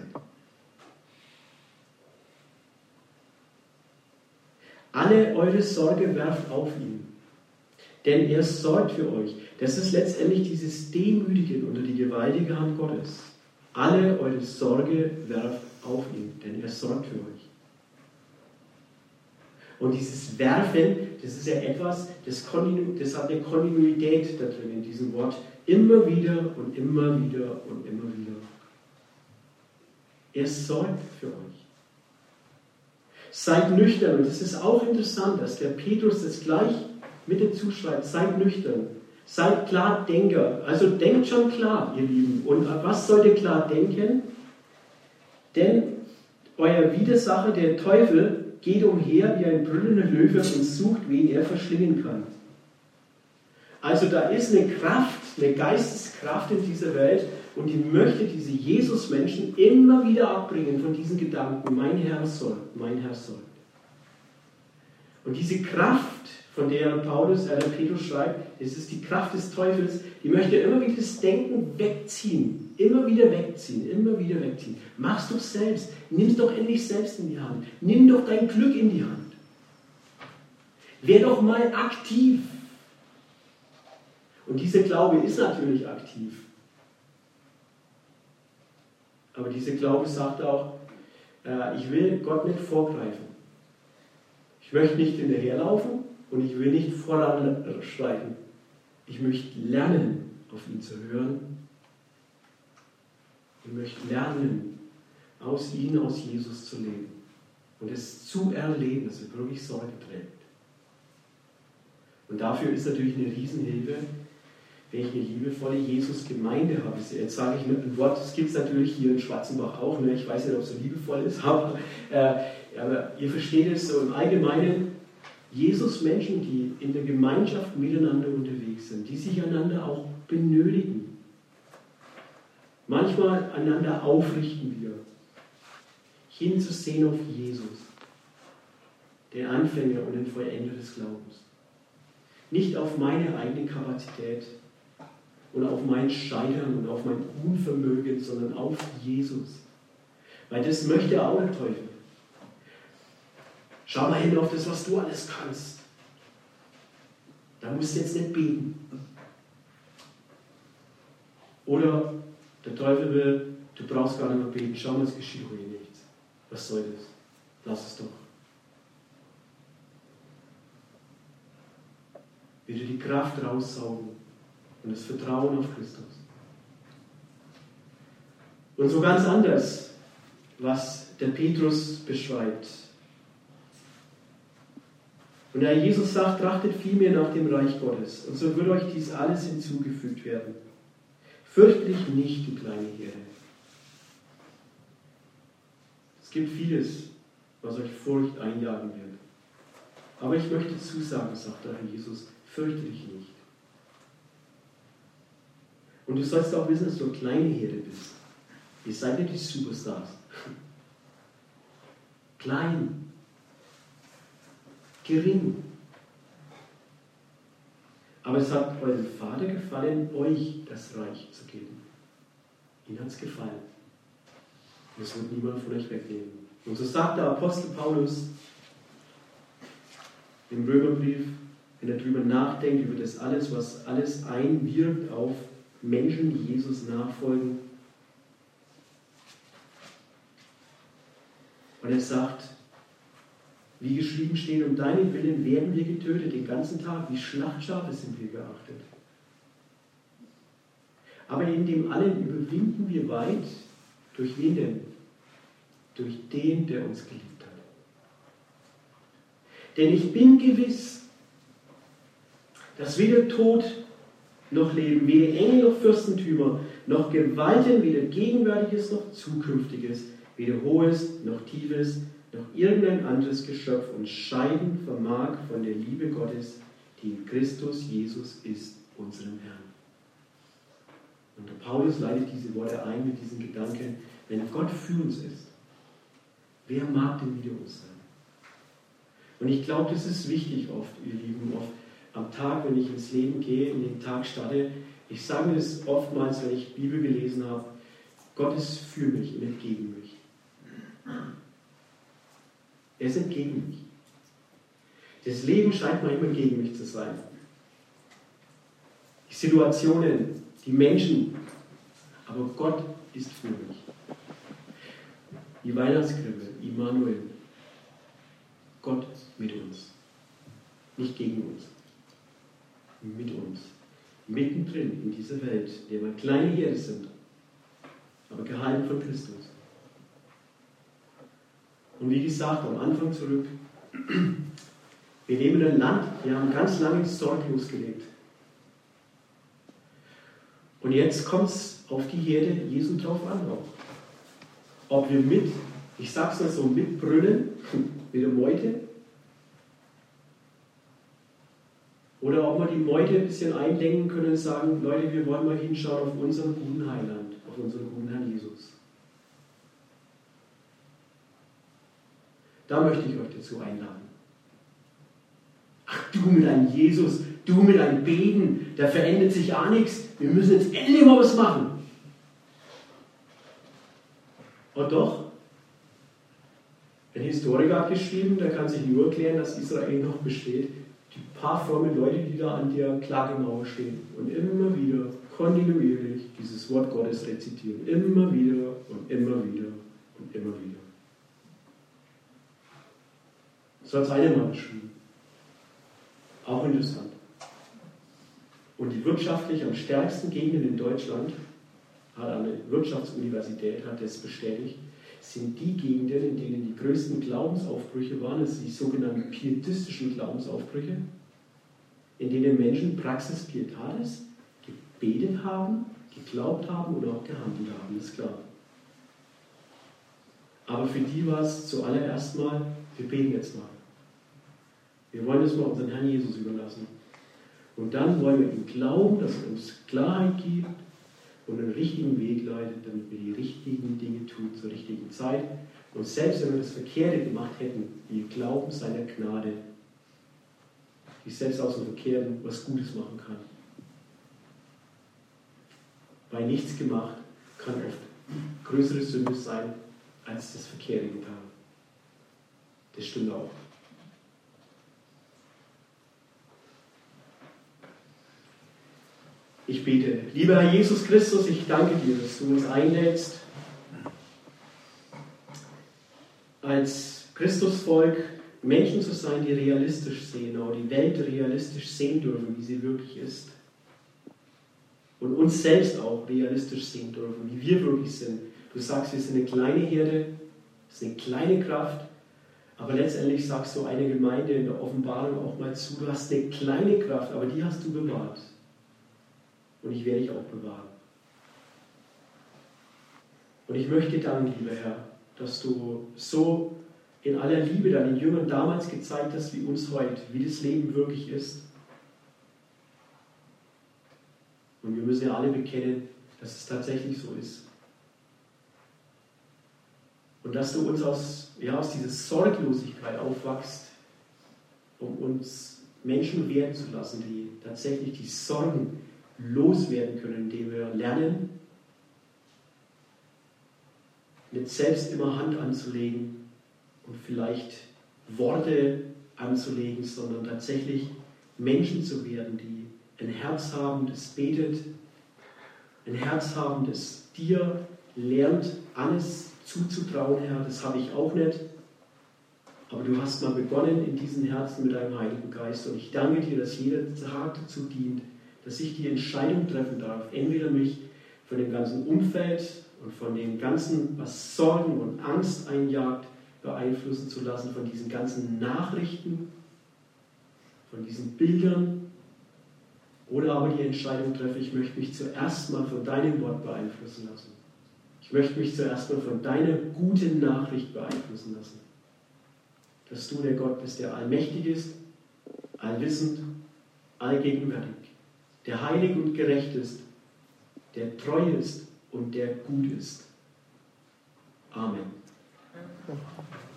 Alle eure Sorge werft auf ihn, denn er sorgt für euch. Das ist letztendlich dieses Demütigen unter die gewaltige Hand Gottes. Alle eure Sorge werft auf ihn, denn er sorgt für euch. Und dieses Werfen, das ist ja etwas, das, Kontinu- das hat eine Kontinuität da drin in diesem Wort. Immer wieder und immer wieder und immer wieder. Er sorgt für euch. Seid nüchtern, und das ist auch interessant, dass der Petrus das gleich mit dazu schreibt. Seid nüchtern. Seid Klardenker. Also denkt schon klar, ihr Lieben. Und was sollt ihr klar denken? Denn euer Widersacher, der Teufel, geht umher wie ein brüllender Löwe und sucht, wen er verschlingen kann. Also da ist eine Kraft, eine Geisteskraft in dieser Welt und die möchte diese Jesus-Menschen immer wieder abbringen von diesen Gedanken, mein Herr soll, mein Herr soll. Und diese Kraft, von der Paulus, äh, der Petrus schreibt, das ist die Kraft des Teufels, die möchte immer wieder das Denken wegziehen. Immer wieder wegziehen, immer wieder wegziehen. Mach's doch selbst. Nimm es doch endlich selbst in die Hand. Nimm doch dein Glück in die Hand. Wer doch mal aktiv. Und dieser Glaube ist natürlich aktiv. Aber dieser Glaube sagt auch, äh, ich will Gott nicht vorgreifen. Ich möchte nicht hinterherlaufen und ich will nicht voranschreiten. Ich möchte lernen, auf ihn zu hören. Ich möchte lernen, aus ihm, aus Jesus zu leben. Und es zu erleben, dass er wirklich Sorge trägt. Und dafür ist natürlich eine Riesenhilfe, wenn ich eine liebevolle Jesus-Gemeinde habe. Jetzt sage ich ein Wort, das gibt es natürlich hier in Schwarzenbach auch. Ne? Ich weiß nicht, ob es so liebevoll ist, aber, äh, aber ihr versteht es so im Allgemeinen. Jesus-Menschen, die in der Gemeinschaft miteinander unterwegs sind, die sich einander auch benötigen. Manchmal einander aufrichten wir, hinzusehen auf Jesus. den Anfänger und den Vollender des Glaubens. Nicht auf meine eigene Kapazität und auf mein Scheitern und auf mein Unvermögen, sondern auf Jesus. Weil das möchte auch der Teufel. Schau mal hin auf das, was du alles kannst. Da musst du jetzt nicht beten. Oder der Teufel will, du brauchst gar nicht mehr beten. Schau mal, es geschieht doch eh nichts. Was soll das? Lass es doch. Wieder die Kraft raussaugen und das Vertrauen auf Christus. Und so ganz anders, was der Petrus beschreibt. Und der Jesus sagt, trachtet vielmehr nach dem Reich Gottes, und so wird euch dies alles hinzugefügt werden. Fürchte dich nicht, du kleine Herde. Es gibt vieles, was euch Furcht einjagen wird. Aber ich möchte zusagen, sagt der Herr Jesus, fürchte dich nicht. Und du sollst auch wissen, dass du eine kleine Herde bist. Ihr seid nicht die Superstars. Klein. Gering. Aber es hat eurem Vater gefallen, euch das Reich zu geben. Ihm hat es gefallen. Und es wird niemand von euch wegnehmen. Und so sagt der Apostel Paulus im Römerbrief, wenn er darüber nachdenkt, über das alles, was alles einwirkt auf Menschen, die Jesus nachfolgen. Und er sagt, wie geschrieben steht, um deinen Willen werden wir getötet, den ganzen Tag, wie Schlachtschafe sind wir geachtet. Aber in dem allen überwinden wir weit, durch wen denn? Durch den, der uns geliebt hat. Denn ich bin gewiss, dass weder Tod noch Leben, weder Engel noch Fürstentümer, noch Gewalten, weder Gegenwärtiges noch Zukünftiges, weder Hohes noch Tiefes, noch irgendein anderes Geschöpf uns scheiden vermag von der Liebe Gottes, die in Christus Jesus ist, unserem Herrn. Und der Paulus leitet diese Worte ein mit diesen Gedanken, wenn Gott für uns ist, wer mag denn wider uns sein? Und ich glaube, das ist wichtig oft, ihr Lieben, oft am Tag, wenn ich ins Leben gehe, in den Tag starte. Ich sage mir das oftmals, wenn ich Bibel gelesen habe, Gott ist für mich und nicht gegen mich. Er ist nicht gegen mich. Das Leben scheint manchmal gegen mich zu sein. Die Situationen, die Menschen, aber Gott ist für mich. Die Weihnachtskrippe, Immanuel. Gott mit uns. Nicht gegen uns. Mit uns. Mittendrin in dieser Welt, in der wir kleine Herde sind, aber gehalten von Christus. Und wie gesagt, am Anfang zurück, wir leben in einem Land, wir haben ganz lange sorglos gelebt. Und jetzt kommt es auf die Herde Jesu drauf an auch. Ob wir mit, ich sag's mal so, mitbrüllen, mit der Meute, oder ob wir die Meute ein bisschen einlenken können und sagen, Leute, wir wollen mal hinschauen auf unseren guten Heiland, auf unseren guten Herrn Jesus. Da möchte ich euch dazu einladen. Ach, du mit einem Jesus, du mit einem Beten, da verändert sich ja nichts. Wir müssen jetzt endlich mal was machen. Und doch, ein Historiker hat geschrieben, der kann sich nur erklären, dass Israel noch besteht. Die paar frommen Leute, die da an der Klagemauer stehen und immer wieder kontinuierlich dieses Wort Gottes rezitieren. Immer wieder und immer wieder und immer wieder. So hat es einer mal beschrieben. Auch interessant. Und die wirtschaftlich am stärksten Gegenden in Deutschland, hat eine Wirtschaftsuniversität hat das bestätigt, sind die Gegenden, in denen die größten Glaubensaufbrüche waren, das sind die sogenannten pietistischen Glaubensaufbrüche, in denen Menschen Praxis Pietatis gebetet haben, geglaubt haben und auch gehandelt haben, ist klar. Aber für die war es zuallererst mal, wir beten jetzt mal. Wir wollen es mal unseren Herrn Jesus überlassen. Und dann wollen wir ihm glauben, dass er uns Klarheit gibt und einen richtigen Weg leitet, damit wir die richtigen Dinge tun zur richtigen Zeit Und selbst wenn wir das Verkehrte gemacht hätten, wir glauben seiner Gnade, die selbst aus dem Verkehrten was Gutes machen kann. Weil nichts gemacht kann oft größere Sünde sein, als das Verkehrte getan. Das stimmt auch. Ich bete. Lieber Herr Jesus Christus, ich danke dir, dass du uns einlädst, als Christusvolk Menschen zu sein, die realistisch sehen, auch die Welt realistisch sehen dürfen, wie sie wirklich ist. Und uns selbst auch realistisch sehen dürfen, wie wir wirklich sind. Du sagst, wir sind eine kleine Herde, es ist eine kleine Kraft, aber letztendlich sagst du einer Gemeinde in der Offenbarung auch mal zu, du hast eine kleine Kraft, aber die hast du bewahrt. Und ich werde dich auch bewahren. Und ich möchte danken, lieber Herr, dass du so in aller Liebe deinen Jüngern damals gezeigt hast, wie uns heute, wie das Leben wirklich ist. Und wir müssen ja alle bekennen, dass es tatsächlich so ist. Und dass du uns aus, ja, aus dieser Sorglosigkeit aufwachst, um uns Menschen werden zu lassen, die tatsächlich die Sorgen loswerden können, indem wir lernen, nicht selbst immer Hand anzulegen und vielleicht Worte anzulegen, sondern tatsächlich Menschen zu werden, die ein Herz haben, das betet, ein Herz haben, das dir lernt, alles zuzutrauen, Herr. Das habe ich auch nicht. Aber du hast mal begonnen in diesen Herzen mit deinem Heiligen Geist. Und ich danke dir, dass jeder Tag dazu dient, dass ich die Entscheidung treffen darf, entweder mich von dem ganzen Umfeld und von dem ganzen, was Sorgen und Angst einjagt, beeinflussen zu lassen, von diesen ganzen Nachrichten, von diesen Bildern, oder aber die Entscheidung treffe, ich möchte mich zuerst mal von deinem Wort beeinflussen lassen. Ich möchte mich zuerst mal von deiner guten Nachricht beeinflussen lassen. Dass du der Gott bist, der allmächtig ist, allwissend, allgegenwärtig, der heilig und gerecht ist, der treu ist und der gut ist. Amen.